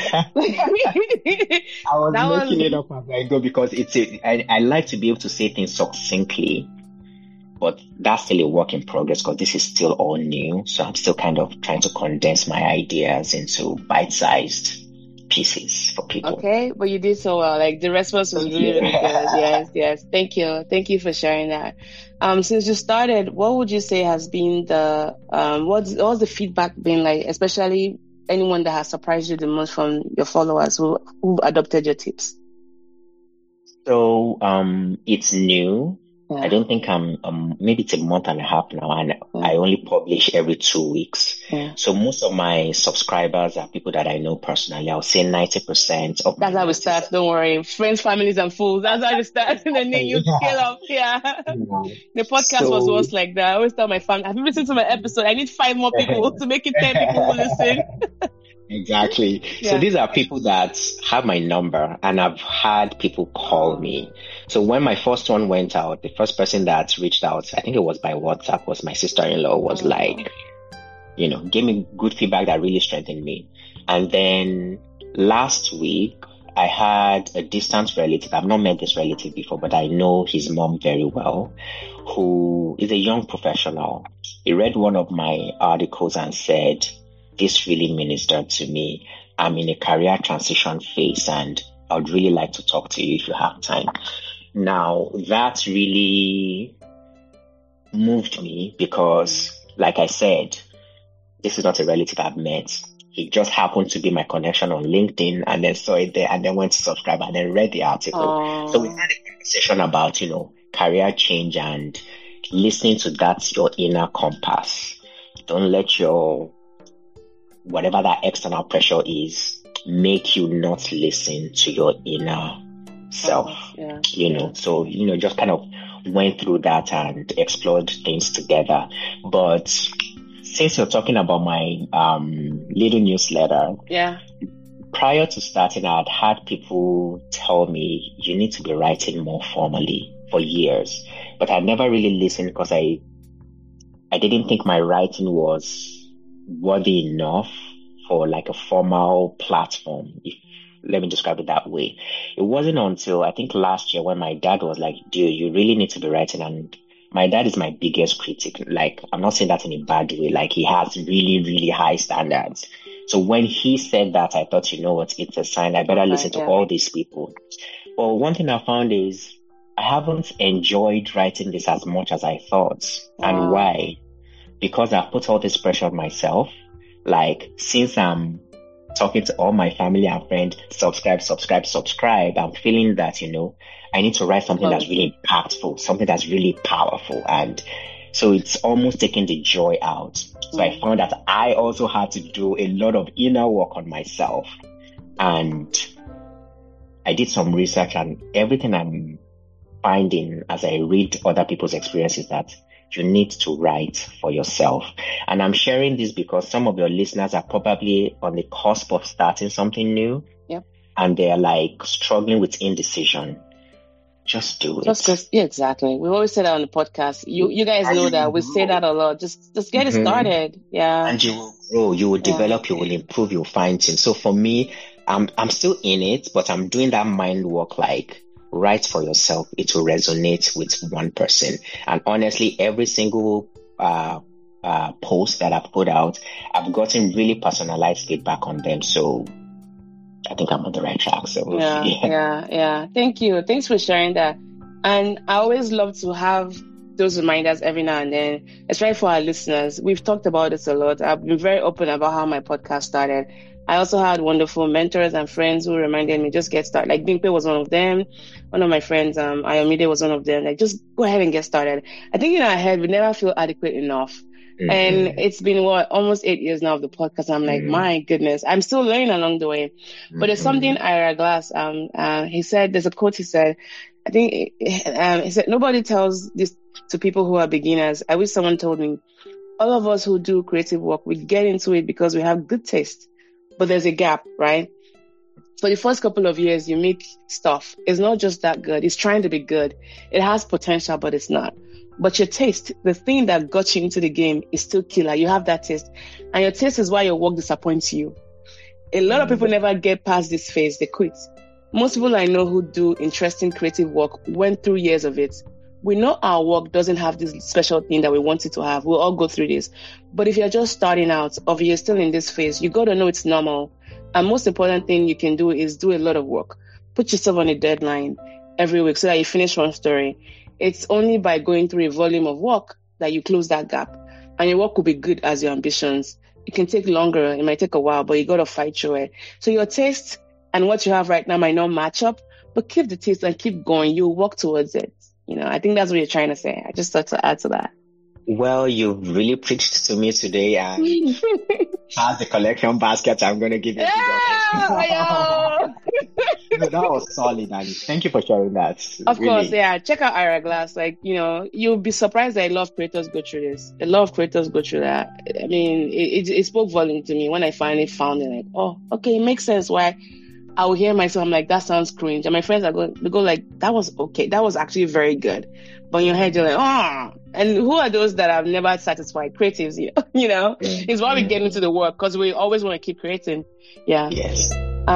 I was making it up as I go because I like to be able to say things succinctly. But that's still a work in progress because this is still all new. So I'm still kind of trying to condense my ideas into bite-sized pieces for people. Okay, but you did so well. Like the response was really, really good. Yes. Thank you for sharing that. Since you started, what would you say has been the what's the feedback been like, especially anyone that has surprised you the most from your followers who adopted your tips? So it's new. I don't think maybe it's a month and a half now, and I only publish every 2 weeks. So most of my subscribers are people that I know personally. I'll say 90% of That's how we start. Don't worry. Friends, families, and fools. That's how we start. And then you scale up. The podcast was once like that. I always tell my family, have you listened to my episode? I need 5 more people to make it 10 people who listen. Exactly. So Yeah. these are people that have my number and I've had people call me. So when my first one went out, the first person that reached out, I think it was by WhatsApp, was my sister-in-law, was like, gave me good feedback that really strengthened me. And then last week, I had a distant relative. I've not met this relative before, but I know his mom very well, who is a young professional. He read one of my articles and said, this really ministered to me. I'm in a career transition phase and I would really like to talk to you if you have time. Now, that really moved me because, like I said, this is not a relative I've met. He just happened to be my connection on LinkedIn and then saw it there and then went to subscribe and then read the article. So we had a conversation about, career change and listening to that, your inner compass. Don't let your, whatever that external pressure is, make you not listen to your inner self, So, just kind of went through that and explored things together. But since you're talking about my little newsletter, prior to starting, I'd had people tell me you need to be writing more formally for years, but I never really listened because I didn't think my writing was worthy enough for like a formal platform. Let me describe it that way. It wasn't until I think last year when my dad was like, dude, you really need to be writing. And my dad is my biggest critic. Like, I'm not saying that in a bad way. Like, he has really, really high standards. So when he said that, I thought, you know what, it's a sign. I better listen to all these people. Well, one thing I found is I haven't enjoyed writing this as much as I thought. And why? Because I've put all this pressure on myself. Like, since I'm talking to all my family and friends, subscribe, I'm feeling that, I need to write something that's really impactful, something that's really powerful. And so it's almost taking the joy out. So I found that I also had to do a lot of inner work on myself. And I did some research, and everything I'm finding as I read other people's experiences that you need to write for yourself. And I'm sharing this because some of your listeners are probably on the cusp of starting something new. Yep. And they're like struggling with indecision. Just do it. Yeah, exactly. We always say that on the podcast. You guys know that we say that a lot. Just get it started. Yeah. And you will grow, you will develop, you will improve, you'll find things. So for me, I'm still in it, but I'm doing that mind work, like write for yourself. It will resonate with one person. And honestly, every single post that I've put out, I've gotten really personalized feedback on them. So I think I'm on the right track. So yeah. Thank you. Thanks for sharing that. And I always love to have those reminders every now and then, especially for our listeners. We've talked about this a lot. I've been very open about how my podcast started. I also had wonderful mentors and friends who reminded me, just get started. Like Bimpe was one of them. One of my friends, Ayomide, was one of them. Like, just go ahead and get started. I think in our head, we never feel adequate enough. Mm-hmm. And it's been almost 8 years now of the podcast. I'm like, my goodness, I'm still learning along the way. But there's something Ira Glass, he said, there's a quote he said, I think, he said, nobody tells this to people who are beginners. I wish someone told me, all of us who do creative work, we get into it because we have good taste, but there's a gap, right? For the first couple of years, you make stuff. It's not just that good. It's trying to be good. It has potential, but it's not. But your taste, the thing that got you into the game, is still killer. You have that taste. And your taste is why your work disappoints you. A lot of people never get past this phase. They quit. Most people I know who do interesting creative work went through years of it. We know our work doesn't have this special thing that we want it to have. We'll all go through this. But if you're just starting out, or if you're still in this phase, you got to know it's normal. And most important thing you can do is do a lot of work. Put yourself on a deadline every week so that you finish one story. It's only by going through a volume of work that you close that gap. And your work will be good as your ambitions. It can take longer. It might take a while, but you got to fight through it. So your taste and what you have right now might not match up, but keep the taste and keep going. You'll work towards it. I think that's what you're trying to say. I just thought to add to that. Well, you've really preached to me today. And has the collection basket. I'm going to give you a big Yeah, No, that was solid, and thank you for sharing that. of course, Really. yeah. Check out Ira Glass. Like, you'll be surprised that a lot of creators go through this. A lot of creators go through that. I mean, it spoke volume to me when I finally found it. Like, oh, okay, it makes sense why I will hear myself. I'm like, that sounds cringe. And my friends they go like, that was okay. That was actually very good. But in your head, you're like, oh. And who are those that have never satisfied? Creatives, It's why we get into the work, because we always want to keep creating. Yeah. Yes.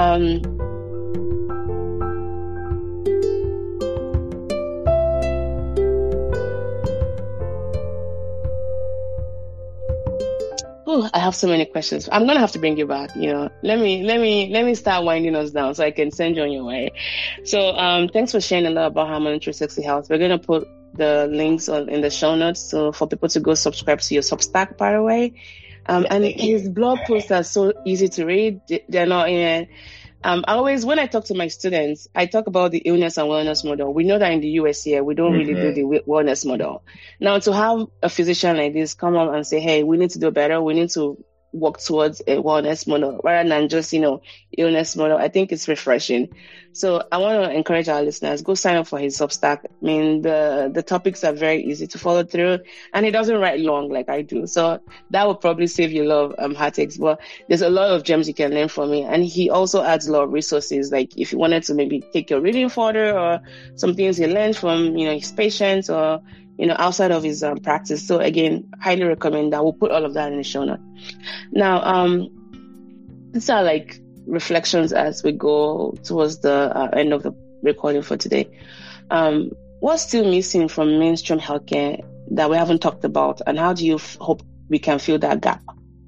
I have so many questions. I'm gonna have to bring you back. Let me start winding us down so I can send you on your way. So, thanks for sharing a lot about Harmony 360 Health. We're gonna put the links in the show notes so for people to go subscribe to your Substack, by the way. And his blog posts are so easy to read. They're not in. When I talk to my students, I talk about the illness and wellness model. We know that in the US here, we don't really do the wellness model. Now, to have a physician like this come on and say, hey, we need to do better. We need to work towards a wellness model rather than just, illness model. I think it's refreshing. So I want to encourage our listeners, go sign up for his Substack. I mean, the topics are very easy to follow through, and he doesn't write long like I do. So that will probably save you a lot of heartaches, but there's a lot of gems you can learn from it. And he also adds a lot of resources. Like if you wanted to maybe take your reading further, or some things he learned from, his patients, or, outside of his practice. So again, highly recommend that. We'll put all of that in the show note. Now, these are like reflections as we go towards the end of the recording for today. What's still missing from mainstream healthcare that we haven't talked about, and how do you hope we can fill that gap?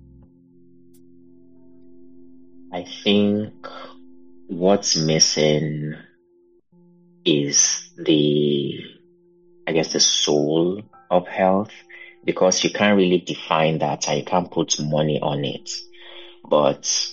I think what's missing is the soul of health, because you can't really define that and you can't put money on it. But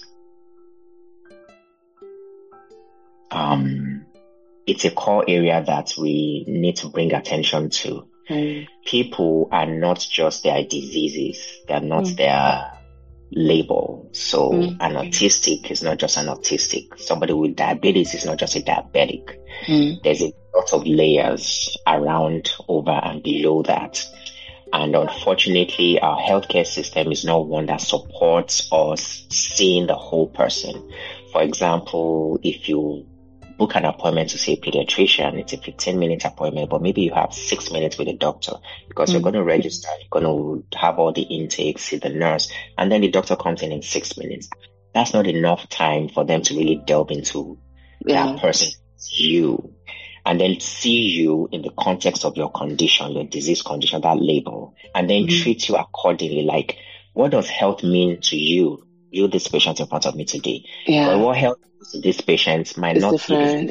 it's a core area that we need to bring attention to. People are not just their diseases, they're not their label. So an autistic is not just an autistic. Somebody with diabetes is not just a diabetic. There's a lot of layers around, over, and below that. And unfortunately, our healthcare system is not one that supports us seeing the whole person. For example, if you book an appointment to see a pediatrician, it's a 15-minute appointment, but maybe you have 6 minutes with a doctor, because you're going to register, you're going to have all the intakes, see the nurse, and then the doctor comes in 6 minutes. That's not enough time for them to really delve into that person, you, and then see you in the context of your condition, your disease condition, that label, and then treat you accordingly. Like, what does health mean to you, this patient in front of me today? But what health means to this patient might not different.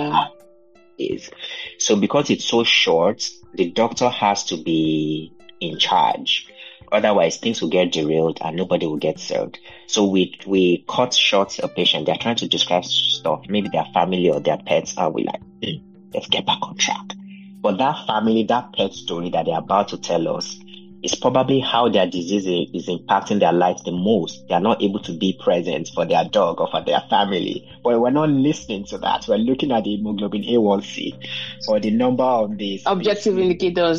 Is. So because it's so short, the doctor has to be in charge. Otherwise, things will get derailed and nobody will get served. So we cut short a patient. They're trying to describe stuff, maybe their family or their pets, and we like, let's get back on track. But that family, that pet story that they're about to tell us is probably how their disease is impacting their lives the most. They're not able to be present for their dog or for their family. But we're not listening to that. We're looking at the hemoglobin A1C or the number of these objective indicators.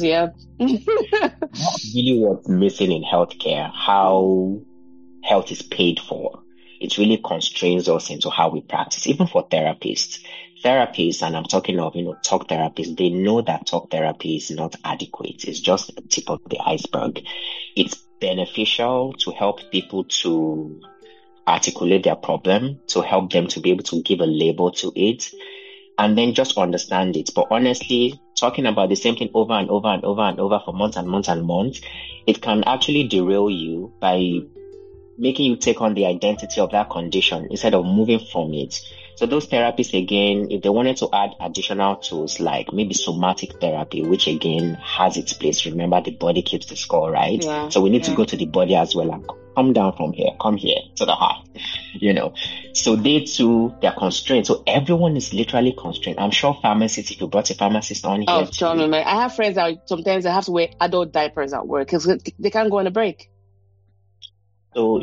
That's really what's missing in healthcare, how health is paid for. It really constrains us into how we practice, even for therapists. Therapists, and I'm talking of, talk therapists, they know that talk therapy is not adequate. It's just the tip of the iceberg. It's beneficial to help people to articulate their problem, to help them to be able to give a label to it, and then just understand it. But honestly, talking about the same thing over and over and over and over for months and months and months, it can actually derail you by making you take on the identity of that condition instead of moving from it. So those therapists, again, if they wanted to add additional tools like maybe somatic therapy, which again has its place. Remember, the body keeps the score, right? So we need to go to the body as well and come down from here, come here to the heart, So they too, they're constrained. So everyone is literally constrained. I'm sure pharmacists, if you brought a pharmacist on here. Oh, tell me, man. I have friends that sometimes they have to wear adult diapers at work because they can't go on a break. So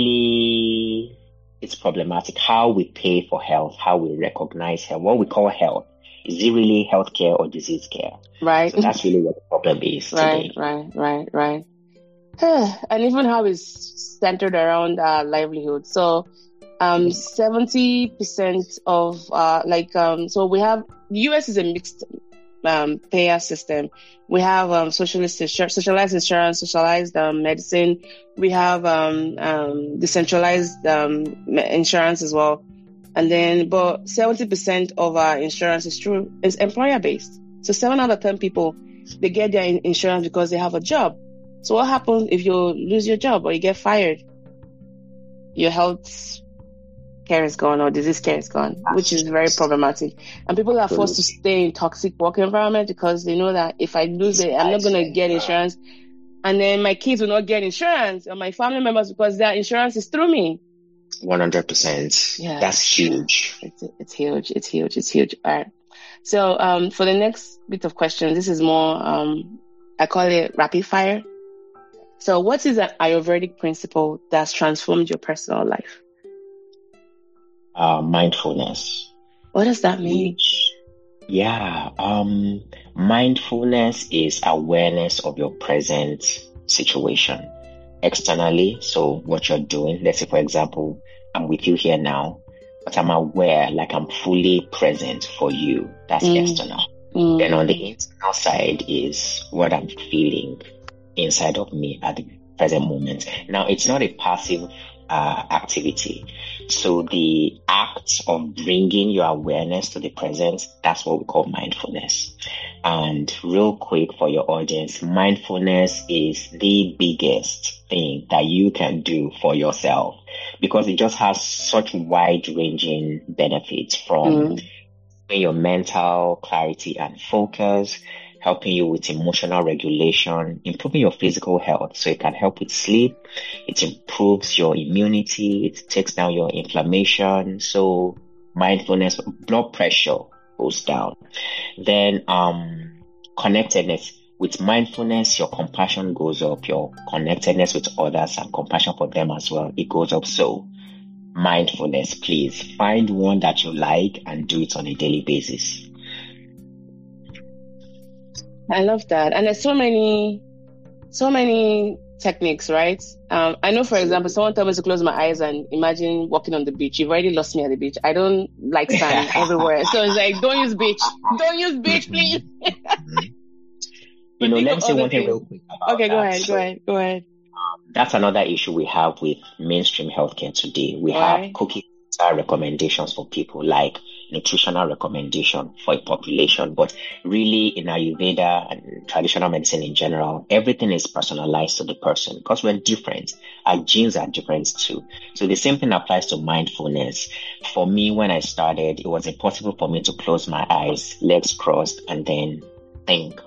it's problematic how we pay for health, how we recognize health, what we call health. Is it really healthcare or disease care? Right. So that's really what the problem is today. Right. And even how it's centered around livelihood. So 70% of so we have, the US is a mixed payer system. We have socialized insurance, socialized medicine. We have decentralized insurance as well. And then, but 70% of our insurance is employer based. So 7 out of 10 people, they get their insurance because they have a job. So what happens if you lose your job or you get fired? Your health care is gone or disease care is gone, which is very problematic. And people are forced to stay in toxic work environment because they know that if I lose it, I'm not going to get insurance. And then my kids will not get insurance, or my family members, because their insurance is through me. 100%. Yeah. That's huge. It's huge. All right. So for the next bit of questions, this is more, I call it rapid fire. So what is an Ayurvedic principle that's transformed your personal life? Mindfulness. What does that mean? Mindfulness is awareness of your present situation externally. So what you're doing, let's say, for example, I'm with you here now, but I'm aware, like I'm fully present for you. That's external. Then on the internal side is what I'm feeling inside of me at the present moment. Now, it's not a passive activity. So the act of bringing your awareness to the present, that's what we call mindfulness. And real quick for your audience, mindfulness is the biggest thing that you can do for yourself because it just has such wide-ranging benefits from your mental clarity and focus, helping you with emotional regulation, improving your physical health. So it can help with sleep. It improves your immunity. It takes down your inflammation. So mindfulness, blood pressure goes down. Then, connectedness. With mindfulness, your compassion goes up, your connectedness with others and compassion for them as well. It goes up. So mindfulness, please find one that you like and do it on a daily basis. I love that. And there's so many techniques, right? I know, for example, someone told me to close my eyes and imagine walking on the beach. You've already lost me at the beach. I don't like sand everywhere. So it's like, don't use beach. Don't use beach, please. Let me say one thing real quick about Okay, that. go ahead. That's another issue we have with mainstream healthcare today. We have cookie recommendations for people, like nutritional recommendation for a population, but really in Ayurveda and traditional medicine in general, everything is personalized to the person because we're different. Our genes are different too. So the same thing applies to mindfulness. For me, when I started, it was impossible for me to close my eyes, legs crossed, and then think,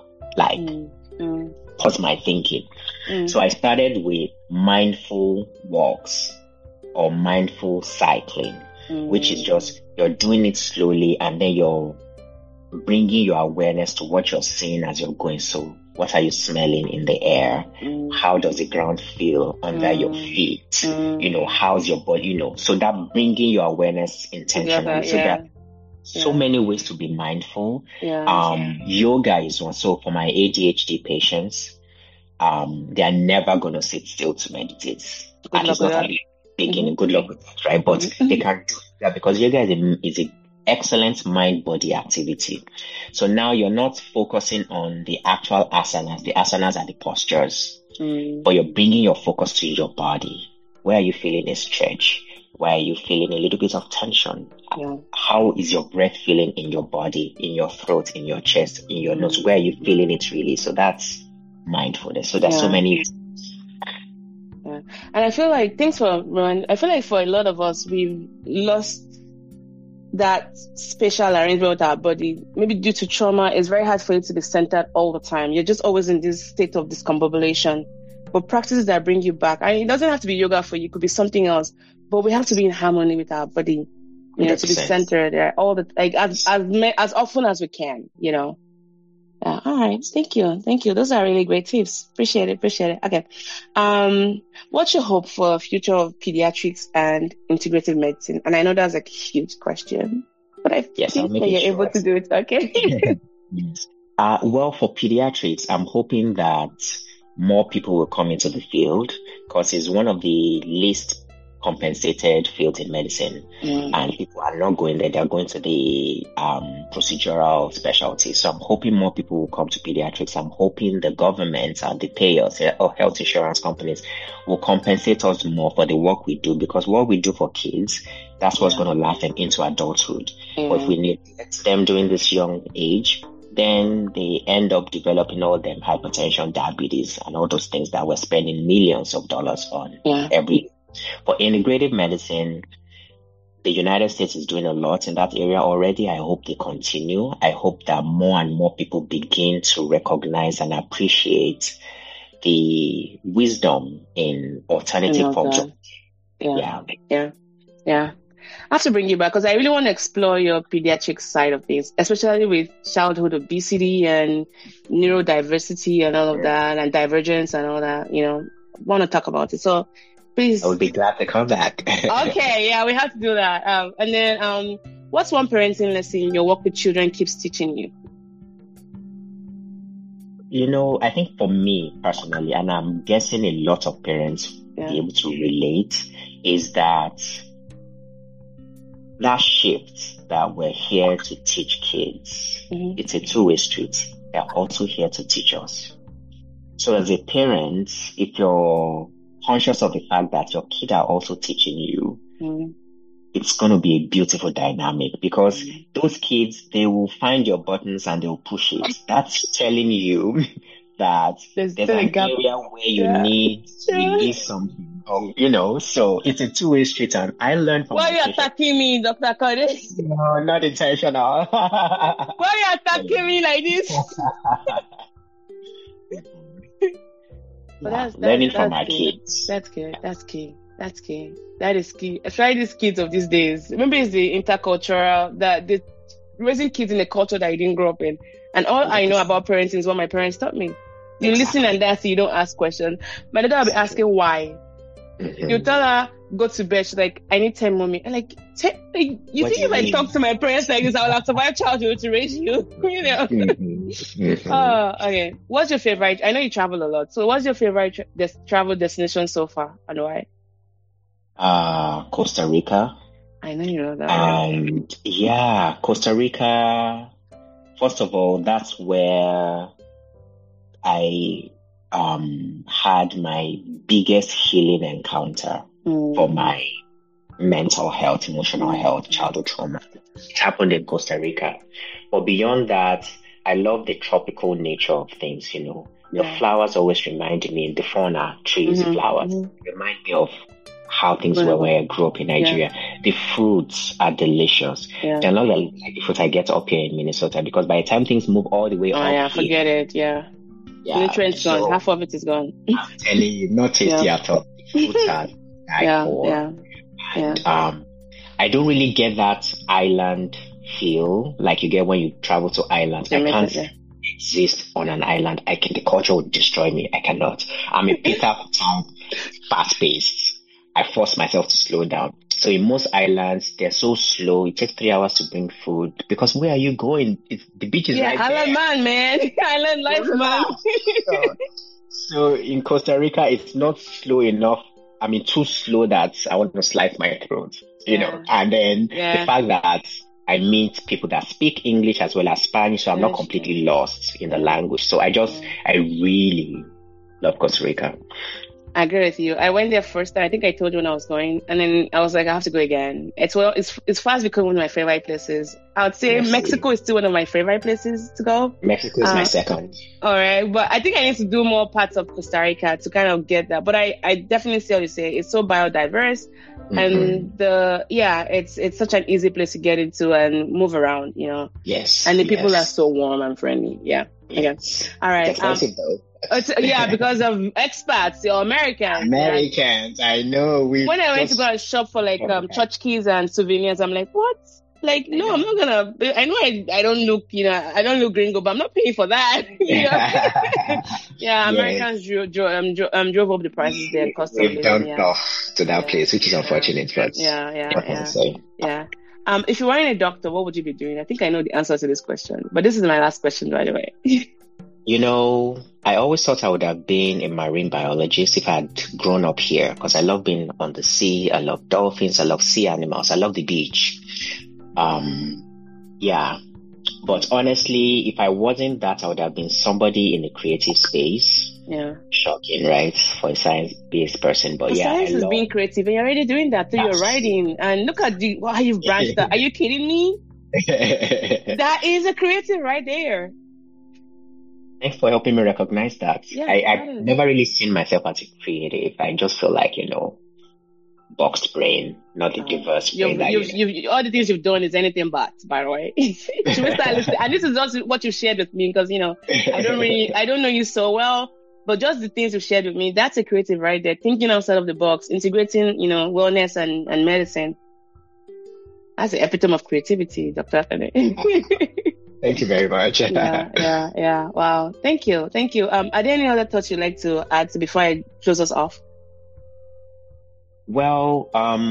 pause my thinking. So I started with mindful walks or mindful cycling, which is just you're doing it slowly and then you're bringing your awareness to what you're seeing as you're going. So what are you smelling in the air? How does the ground feel under your feet? How's your body? So that bringing your awareness intentionally. So many ways to be mindful. Yoga is one. So for my ADHD patients, they are never going to sit still to meditate. At least not at the beginning. Good luck with that, right? But they can do that because yoga is a excellent mind-body activity. So now you're not focusing on the actual asanas. The asanas are the postures, but you're bringing your focus to your body. Where are you feeling a stretch? Where are you feeling a little bit of tension? How is your breath feeling in your body, in your throat, in your chest, in your nose? Where are you feeling it really? So that's mindfulness. So there's so many. And I feel like for a lot of us, we've lost that spatial arrangement with our body. Maybe due to trauma, it's very hard for you to be centered all the time. You're just always in this state of discombobulation. But practices that bring you back, it doesn't have to be yoga for you. It could be something else. But we have to be in harmony with our body, to be centered there all the as often as we can, All right. Thank you. Thank you. Those are really great tips. Appreciate it. Appreciate it. Okay. What's your hope for future of pediatrics and integrative medicine? And I know that's like a huge question, but I Yes, I'll think make that it you're able short. to do it. Okay. Yes. Well, for pediatrics, I'm hoping that more people will come into the field because it's one of the least compensated fields in medicine, and people are not going there. They're going to the procedural specialties. So I'm hoping more people will come to pediatrics. I'm hoping the government and the payers or health insurance companies will compensate us more for the work we do, because what we do for kids, that's what's going to last them into adulthood. But if we neglect them during this young age, then they end up developing all them hypertension, diabetes, and all those things that we're spending millions of dollars on every year. For integrative medicine, the United States is doing a lot in that area already. I hope they continue. I hope that more and more people begin to recognize and appreciate the wisdom in alternative forms of Yeah. I have to bring you back because I really want to explore your pediatric side of things, especially with childhood obesity and neurodiversity and all of that, and divergence and all that. You know, want to talk about it. So please. I would be glad to come back. Okay, yeah, we have to do that. And then, what's one parenting lesson your work with children keeps teaching you? You know, I think for me personally, and I'm guessing a lot of parents will be able to relate, is that shift that we're here to teach kids, it's a two-way street. They're also here to teach us. So as a parent, if you're conscious of the fact that your kids are also teaching you, it's going to be a beautiful dynamic, because those kids, they will find your buttons and they'll push it. That's telling you that there's an area where you need to release something. You know, so it's a two-way street, and I learned from. Why are you attacking me, Dr. Kode? No, not intentional. Why are you attacking me like this? But learning from my kids. That's good. That's key. That is key. Especially these kids of these days. Remember, it's the intercultural, the raising kids in a culture that you didn't grow up in. And all I know about parenting is what my parents taught me. You listen and that's it. You don't ask questions. My daughter will be asking why. You tell her, go to bed. She's like, I need time, mommy. I'm like, you think if I talk to my parents like this, I will have to survive childhood to raise you? You know? Okay. What's your favorite? I know you travel a lot. So what's your favorite travel destination so far and why? Costa Rica. I know you know that. And Costa Rica, first of all, that's where I had my biggest healing encounter for my mental health, emotional health, childhood trauma. It happened in Costa Rica. But beyond that, I love the tropical nature of things, you know. The flowers always remind me, the fauna, trees, flowers, remind me of how things were when I grew up in Nigeria. The fruits are delicious. They're not like the fruits I get up here in Minnesota, because by the time things move all the way up here, forget it, nutrients gone, half of it is gone. I'm telling you, not tasty at all. The fruits are And I don't really get that island feel like you get when you travel to islands. I can't exist on an island. The culture would destroy me. I cannot. I'm a Peter type, fast-paced. I force myself to slow down. So in most islands, they're so slow. It takes 3 hours to bring food, because where are you going? The beach is right there. Island man. Island life, man. So in Costa Rica, it's not slow enough. I mean, too slow that I want to slice my throat, you know. And then the fact that I meet people that speak English as well as Spanish, so I'm not completely lost in the language. So I really love Costa Rica. I agree with you. I went there first time. I think I told you when I was going, and then I was like, I have to go again. It's fast become one of my favorite places. I would say Mexico is still one of my favorite places to go. Mexico is my second. All right, but I think I need to do more parts of Costa Rica to kind of get that. But I definitely see what you say. It's so biodiverse, and it's such an easy place to get into and move around. You know. Yes. And the people are so warm and friendly. Yeah. Okay. All right. It's expensive though. Because of expats or Americans. I know. When I went to go and shop for church keys and souvenirs, I'm like, what? Like, no, I'm not gonna. I know I don't look, I don't look gringo, but I'm not paying for that. Yeah, Americans drove up the prices there, cost of We've living. done off to that place, which is unfortunate, but yeah. If you weren't a doctor, what would you be doing? I think I know the answer to this question, but this is my last question, by the way. I always thought I would have been a marine biologist if I had grown up here, because I love being on the sea. I love dolphins. I love sea animals. I love the beach. But honestly, if I wasn't that, I would have been somebody in a creative space. Yeah. Shocking, right? For a science-based person. But science is being creative, and you're already doing that through your writing. And look at how you've branched out. Are you kidding me? That is a creative right there. Thanks for helping me recognize that. Yeah, I've never really seen myself as a creative. I just feel like, boxed brain, not the diverse brain. All the things you've done is anything but, by the way. And this is just what you shared with me, because, I don't know you so well, but just the things you shared with me, that's a creative right there. Thinking outside of the box, integrating, wellness and medicine. That's the epitome of creativity, Dr. Akande. Thank you very much. Yeah. Wow. Thank you. Are there any other thoughts you'd like to add before I close us off? Well,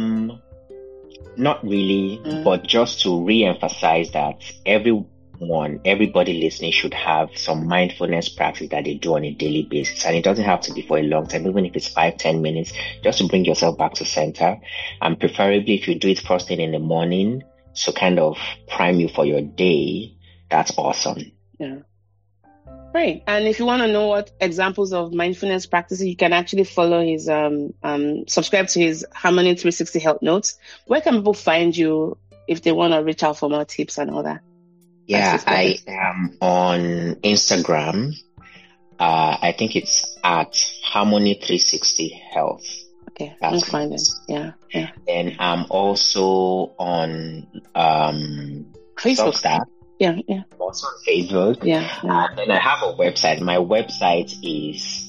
not really, but just to re-emphasize that everybody listening should have some mindfulness practice that they do on a daily basis. And it doesn't have to be for a long time, even if it's 5-10 minutes, just to bring yourself back to center. And preferably if you do it first thing in the morning, so kind of prime you for your day, that's awesome. Yeah. Great. And if you want to know what examples of mindfulness practices, you can actually follow his, subscribe to his Harmony 360 Health Notes. Where can people find you if they want to reach out for more tips and all that? Yeah, I am on Instagram. I think it's at Harmony 360 Health. Okay, I'll find it. Yeah. And I'm also on Facebook. Substack. Yeah. Also on Facebook. Yeah. And then I have a website. My website is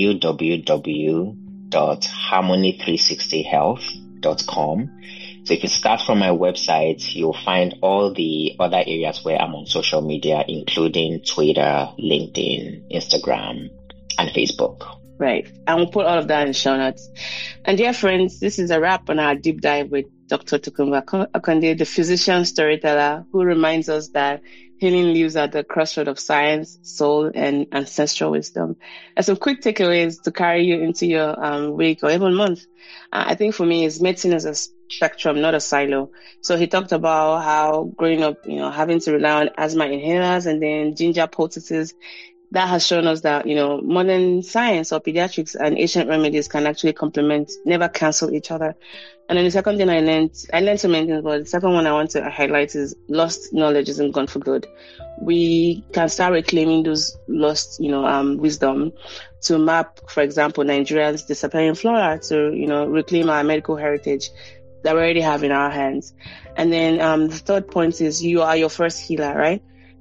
www.harmony360health.com. So if you start from my website, you'll find all the other areas where I'm on social media, including Twitter, LinkedIn, Instagram, and Facebook. Right. And we'll put all of that in the show notes. And dear friends, this is a wrap on our deep dive with Dr. Tokunbo Akande, the physician storyteller, who reminds us that healing lives at the crossroad of science, soul, and ancestral wisdom. And some quick takeaways to carry you into your week or even month. I think for me, medicine is a spectrum, not a silo. So he talked about how growing up, having to rely on asthma inhalers and then ginger poultices. That has shown us that, modern science or pediatrics and ancient remedies can actually complement, never cancel each other. And then the second thing I learned so many things, but the second one I want to highlight is lost knowledge isn't gone for good. We can start reclaiming those lost, wisdom to map, for example, Nigeria's disappearing flora, to, reclaim our medical heritage that we already have in our hands. And then the third point is you are your first healer, right?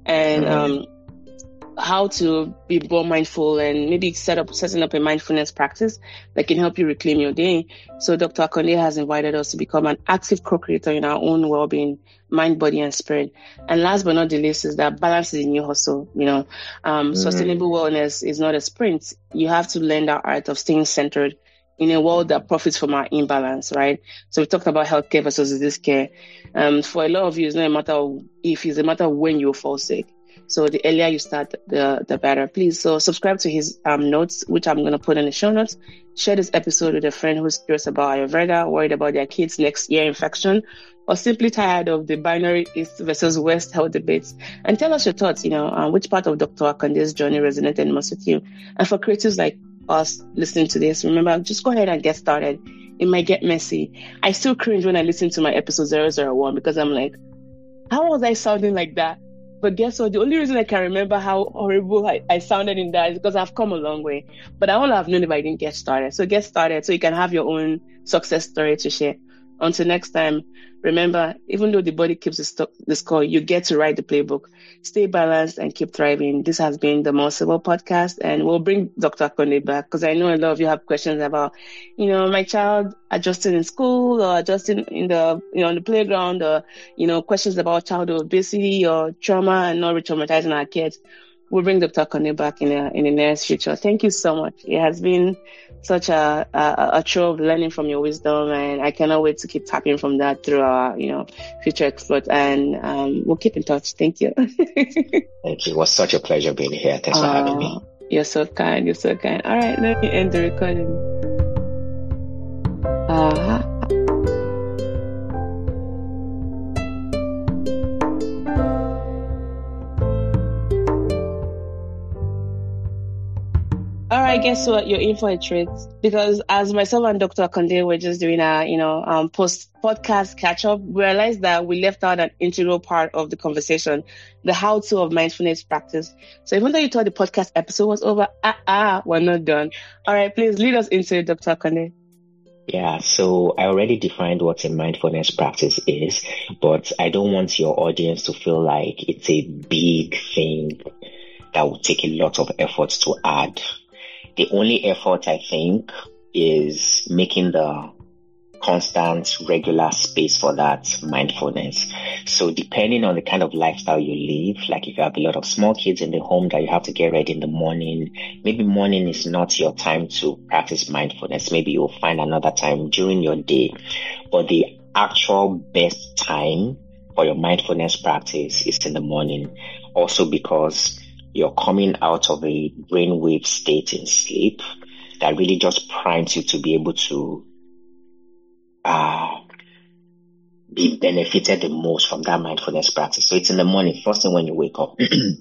And how to be more mindful and maybe setting up a mindfulness practice that can help you reclaim your day. So Dr. Akande has invited us to become an active co-creator in our own well-being, mind, body, and spirit. And last but not the least is that balance is a new hustle. Sustainable wellness is not a sprint. You have to learn the art of staying centered in a world that profits from our imbalance, right? So we talked about healthcare versus disease care. For a lot of you, it's not a matter of if, it's a matter of when you fall sick. So the earlier you start, the better. Please, so subscribe to his notes, which I'm going to put in the show notes. Share this episode with a friend who's curious about Ayurveda, worried about their kids' next ear infection, or simply tired of the binary East versus West health debates. And tell us your thoughts, which part of Dr. Akande's journey resonated most with you. And for creatives like us listening to this, remember, just go ahead and get started. It might get messy. I still cringe when I listen to my episode 001 because I'm like, how was I sounding like that? But guess what? The only reason I can remember how horrible I sounded in that is because I've come a long way. But I wouldn't have known if I didn't get started. So get started so you can have your own success story to share. Until next time, remember, even though the body keeps the score, you get to write the playbook. Stay balanced and keep thriving. This has been the More Civil podcast, and we'll bring Dr. Akande back because I know a lot of you have questions about, my child adjusting in school or adjusting in the, on the playground, or, questions about childhood obesity or trauma and not re-traumatizing our kids. We'll bring Dr. Akande back in the near future. Thank you so much. It has been such a trove learning from your wisdom, and I cannot wait to keep tapping from that through our, future exploits. And we'll keep in touch. Thank you. Thank you. It was such a pleasure being here. Thanks for having me. You're so kind. You're so kind. All right, let me end the recording. All right, guess what? You're in for a treat, because as myself and Dr. Akande were just doing our, post-podcast catch-up, we realized that we left out an integral part of the conversation, the how-to of mindfulness practice. So even though you thought the podcast episode was over, we're not done. All right, please lead us into it, Dr. Akande. Yeah, so I already defined what a mindfulness practice is, but I don't want your audience to feel like it's a big thing that will take a lot of effort to add. The only effort, I think, is making the constant, regular space for that mindfulness. So depending on the kind of lifestyle you live, like if you have a lot of small kids in the home that you have to get ready in the morning, maybe morning is not your time to practice mindfulness. Maybe you'll find another time during your day. But the actual best time for your mindfulness practice is in the morning. Also because you're coming out of a brainwave state in sleep that really just primes you to be able to be benefited the most from that mindfulness practice. So it's in the morning, first thing when you wake up.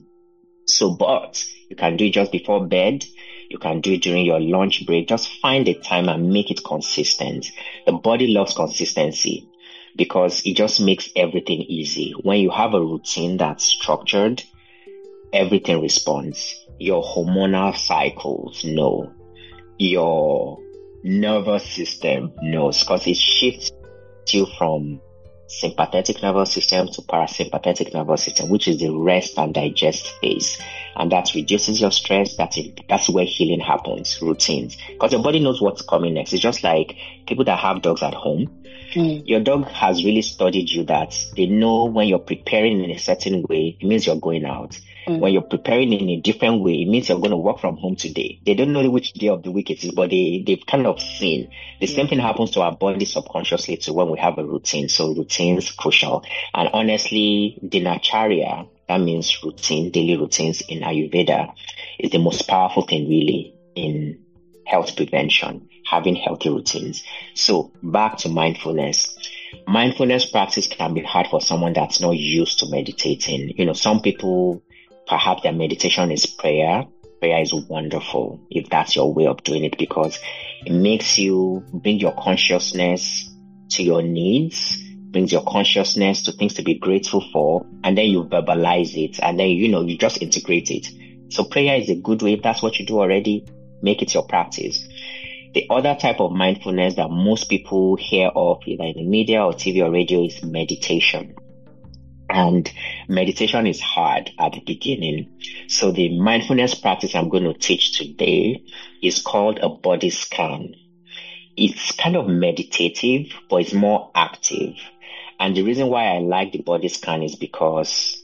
But you can do it just before bed. You can do it during your lunch break. Just find a time and make it consistent. The body loves consistency because it just makes everything easy. When you have a routine that's structured, everything responds. Your hormonal cycles know. Your nervous system knows, because it shifts you from sympathetic nervous system to parasympathetic nervous system, which is the rest and digest phase. And that reduces your stress. That's where healing happens, routines. Because your body knows what's coming next. It's just like people that have dogs at home. Your dog has really studied you, that they know when you're preparing in a certain way, it means you're going out. When you're preparing in a different way, it means you're going to work from home today. They don't know which day of the week it is, but they've kind of seen. The same thing happens to our body subconsciously too when we have a routine. So routine's crucial. And honestly, dinacharya, that means routine, daily routines in Ayurveda, is the most powerful thing really in health prevention, having healthy routines. So back to mindfulness. Mindfulness practice can be hard for someone that's not used to meditating. Some people, perhaps their meditation is prayer. Prayer is wonderful if that's your way of doing it, because it makes you bring your consciousness to your needs, brings your consciousness to things to be grateful for, and then you verbalize it, and then, you just integrate it. So prayer is a good way. If that's what you do already, make it your practice. The other type of mindfulness that most people hear of, either in the media or TV or radio, is meditation. And meditation is hard at the beginning. So the mindfulness practice I'm going to teach today is called a body scan. It's kind of meditative, but it's more active. And the reason why I like the body scan is because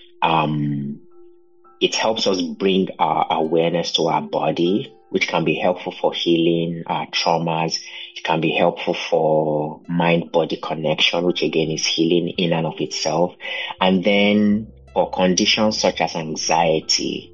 it helps us bring our awareness to our body, which can be helpful for healing our traumas. It can be helpful for mind-body connection, which again is healing in and of itself. And then for conditions such as anxiety,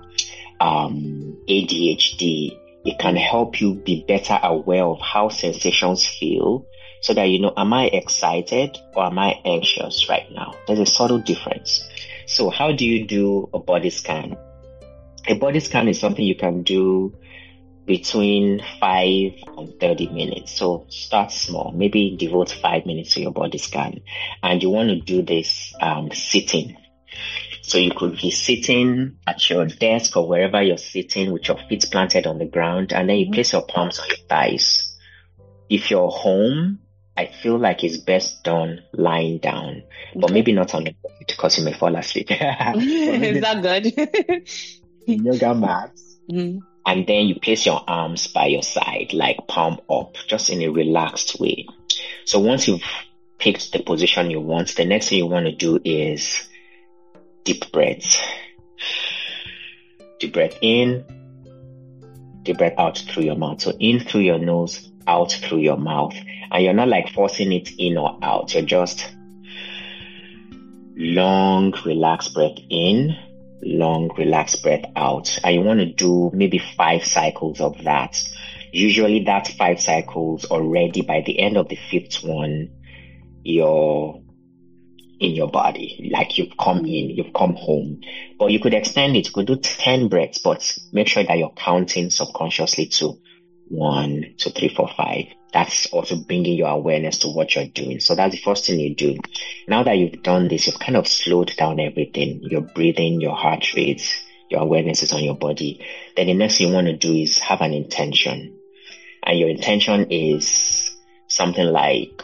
ADHD, it can help you be better aware of how sensations feel, so that am I excited or am I anxious right now? There's a subtle difference. So how do you do a body scan? A body scan is something you can do between 5 and 30 minutes. So start small. Maybe devote 5 minutes to your body scan. And you want to do this sitting. So you could be sitting at your desk or wherever you're sitting with your feet planted on the ground, and then you place your palms on your thighs. If you're home, I feel like it's best done lying down, but maybe not on the bed because you may fall asleep. Is that good? Yoga mat. Mm-hmm. And then you place your arms by your side, like palm up, just in a relaxed way. So once you've picked the position you want, the next thing you want to do is deep breaths. Deep breath in, deep breath out through your mouth. So in through your nose, out through your mouth. And you're not like forcing it in or out. You're just long, relaxed breath in, long, relaxed breath out. And you want to do maybe 5 cycles of that. Usually that's 5 cycles already. By the end of the 5th one, you're in your body, like you've come home. But you could extend it. You could do 10 breaths, but make sure that you're counting subconsciously to 1, 2, 3, 4, 5. That's also bringing your awareness to what you're doing. So that's the first thing you do. Now that you've done this, you've kind of slowed down everything. Your breathing, your heart rate, your awareness is on your body. Then the next thing you want to do is have an intention. And your intention is something like,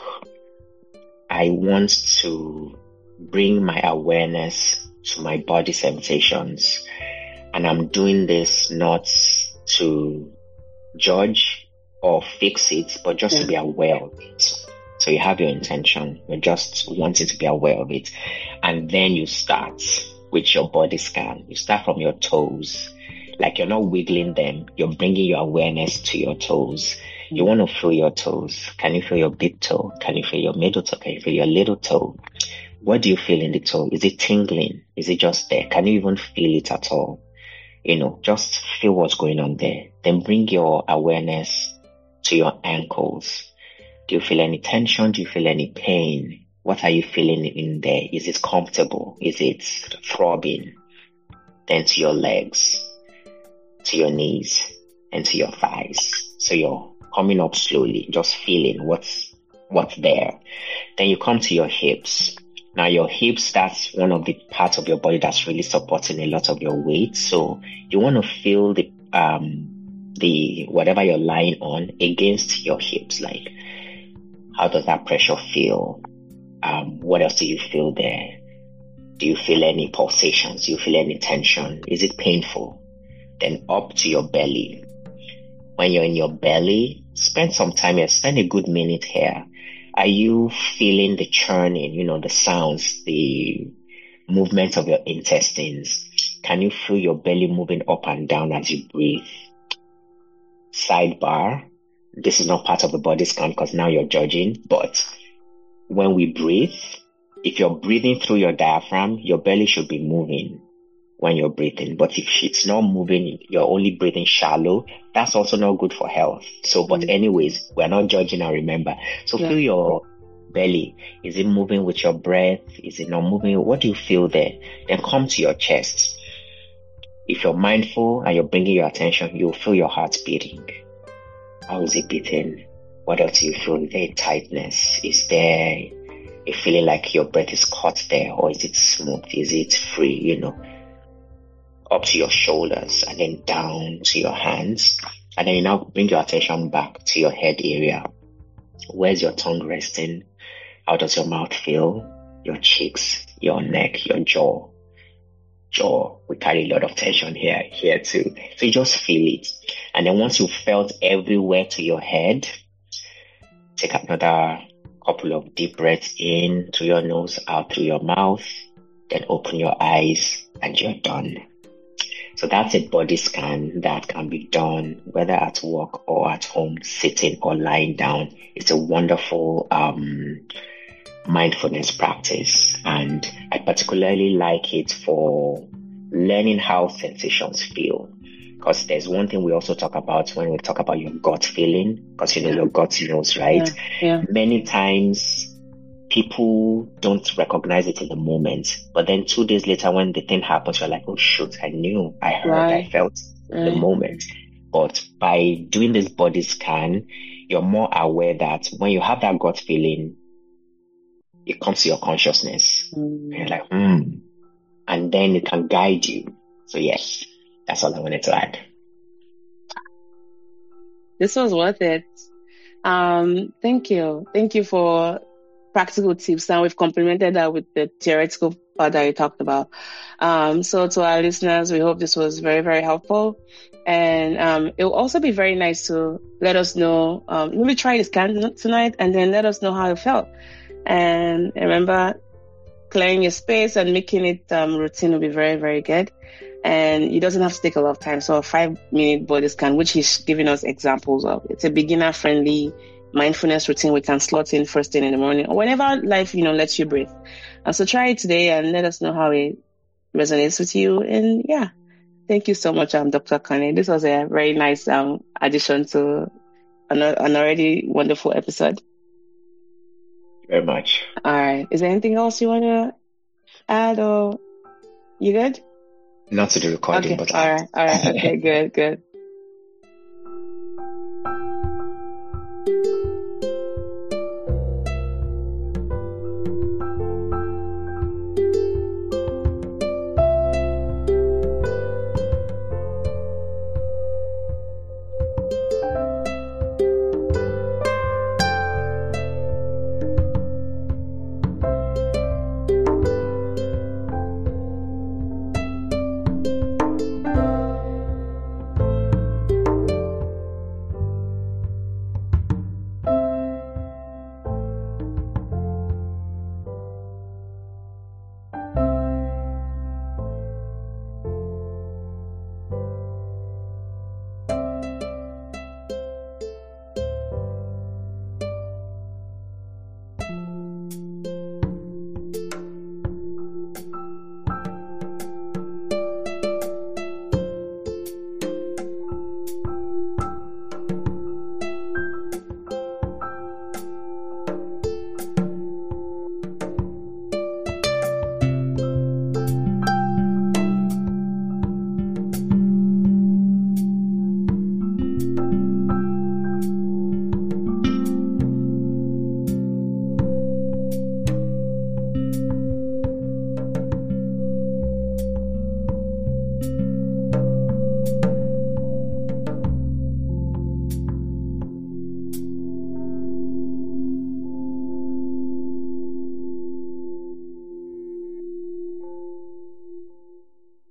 I want to bring my awareness to my body sensations. And I'm doing this not to judge or fix it, but just to be aware of it. So you have your intention. You're just wanting to be aware of it. And then you start with your body scan. You start from your toes. Like you're not wiggling them. You're bringing your awareness to your toes. You want to feel your toes. Can you feel your big toe? Can you feel your middle toe? Can you feel your little toe? What do you feel in the toe? Is it tingling? Is it just there? Can you even feel it at all? Just feel what's going on there. Then bring your awareness to your ankles. Do you feel any tension? Do you feel any pain? What are you feeling in there? Is it comfortable? Is it throbbing? Then to your legs, to your knees, and to your thighs. So you're coming up slowly, just feeling what's there. Then you come to your hips. Now your hips, that's one of the parts of your body that's really supporting a lot of your weight. So you want to feel the whatever you're lying on against your hips. Like, how does that pressure feel? What else do you feel there? Do you feel any pulsations? Do you feel any tension? Is it painful? Then up to your belly. When you're in your belly, spend some time here, spend a good minute here. Are you feeling the churning, the sounds, the movement of your intestines? Can you feel your belly moving up and down as you breathe? Sidebar, this is not part of the body scan because now you're judging, but when we breathe, if you're breathing through your diaphragm, your belly should be moving when you're breathing. But if it's not moving, you're only breathing shallow, that's also not good for health. So, but anyways, we're not judging, and remember. So feel your belly. Is it moving with your breath? Is it not moving? What do you feel there? Then come to your chest. If you're mindful and you're bringing your attention, you'll feel your heart beating. How is it beating? What else do you feel? Is there a tightness? Is there a feeling like your breath is caught there? Or is it smooth? Is it free? Up to your shoulders and then down to your hands. And then you now bring your attention back to your head area. Where's your tongue resting? How does your mouth feel? Your cheeks, your neck, your jaw. We carry a lot of tension here too. So you just feel it. And then once you've felt everywhere to your head, take another couple of deep breaths in through your nose, out through your mouth. Then open your eyes and you're done. So that's a body scan that can be done whether at work or at home, sitting or lying down. It's a wonderful mindfulness practice, and I particularly like it for learning how sensations feel. Because there's one thing we also talk about when we talk about your gut feeling, because your gut knows, right? Yeah. Many times people don't recognize it in the moment, but then 2 days later when the thing happens, you're like, oh shoot, I knew, I heard, I felt the moment. But by doing this body scan, you're more aware that when you have that gut feeling, it comes to your consciousness. You're like, and then it can guide you. So yes, that's all I wanted to add. This was worth it. Thank you. Thank you for practical tips. And we've complemented that with the theoretical part that you talked about. So to our listeners, we hope this was very, very helpful. And it will also be very nice to let us know, maybe try this can tonight and then let us know how it felt. And remember, clearing your space and making it routine will be very, very good. And it doesn't have to take a lot of time. So a 5-minute body scan, which he's giving us examples of. It's a beginner friendly mindfulness routine we can slot in first thing in the morning or whenever life, lets you breathe. So try it today and let us know how it resonates with you. And yeah, thank you so much, Dr. Kane. This was a very nice addition to an already wonderful episode. Very much. All right. Is there anything else you want to add or you good? Not to the recording, okay. but all right. Okay, good.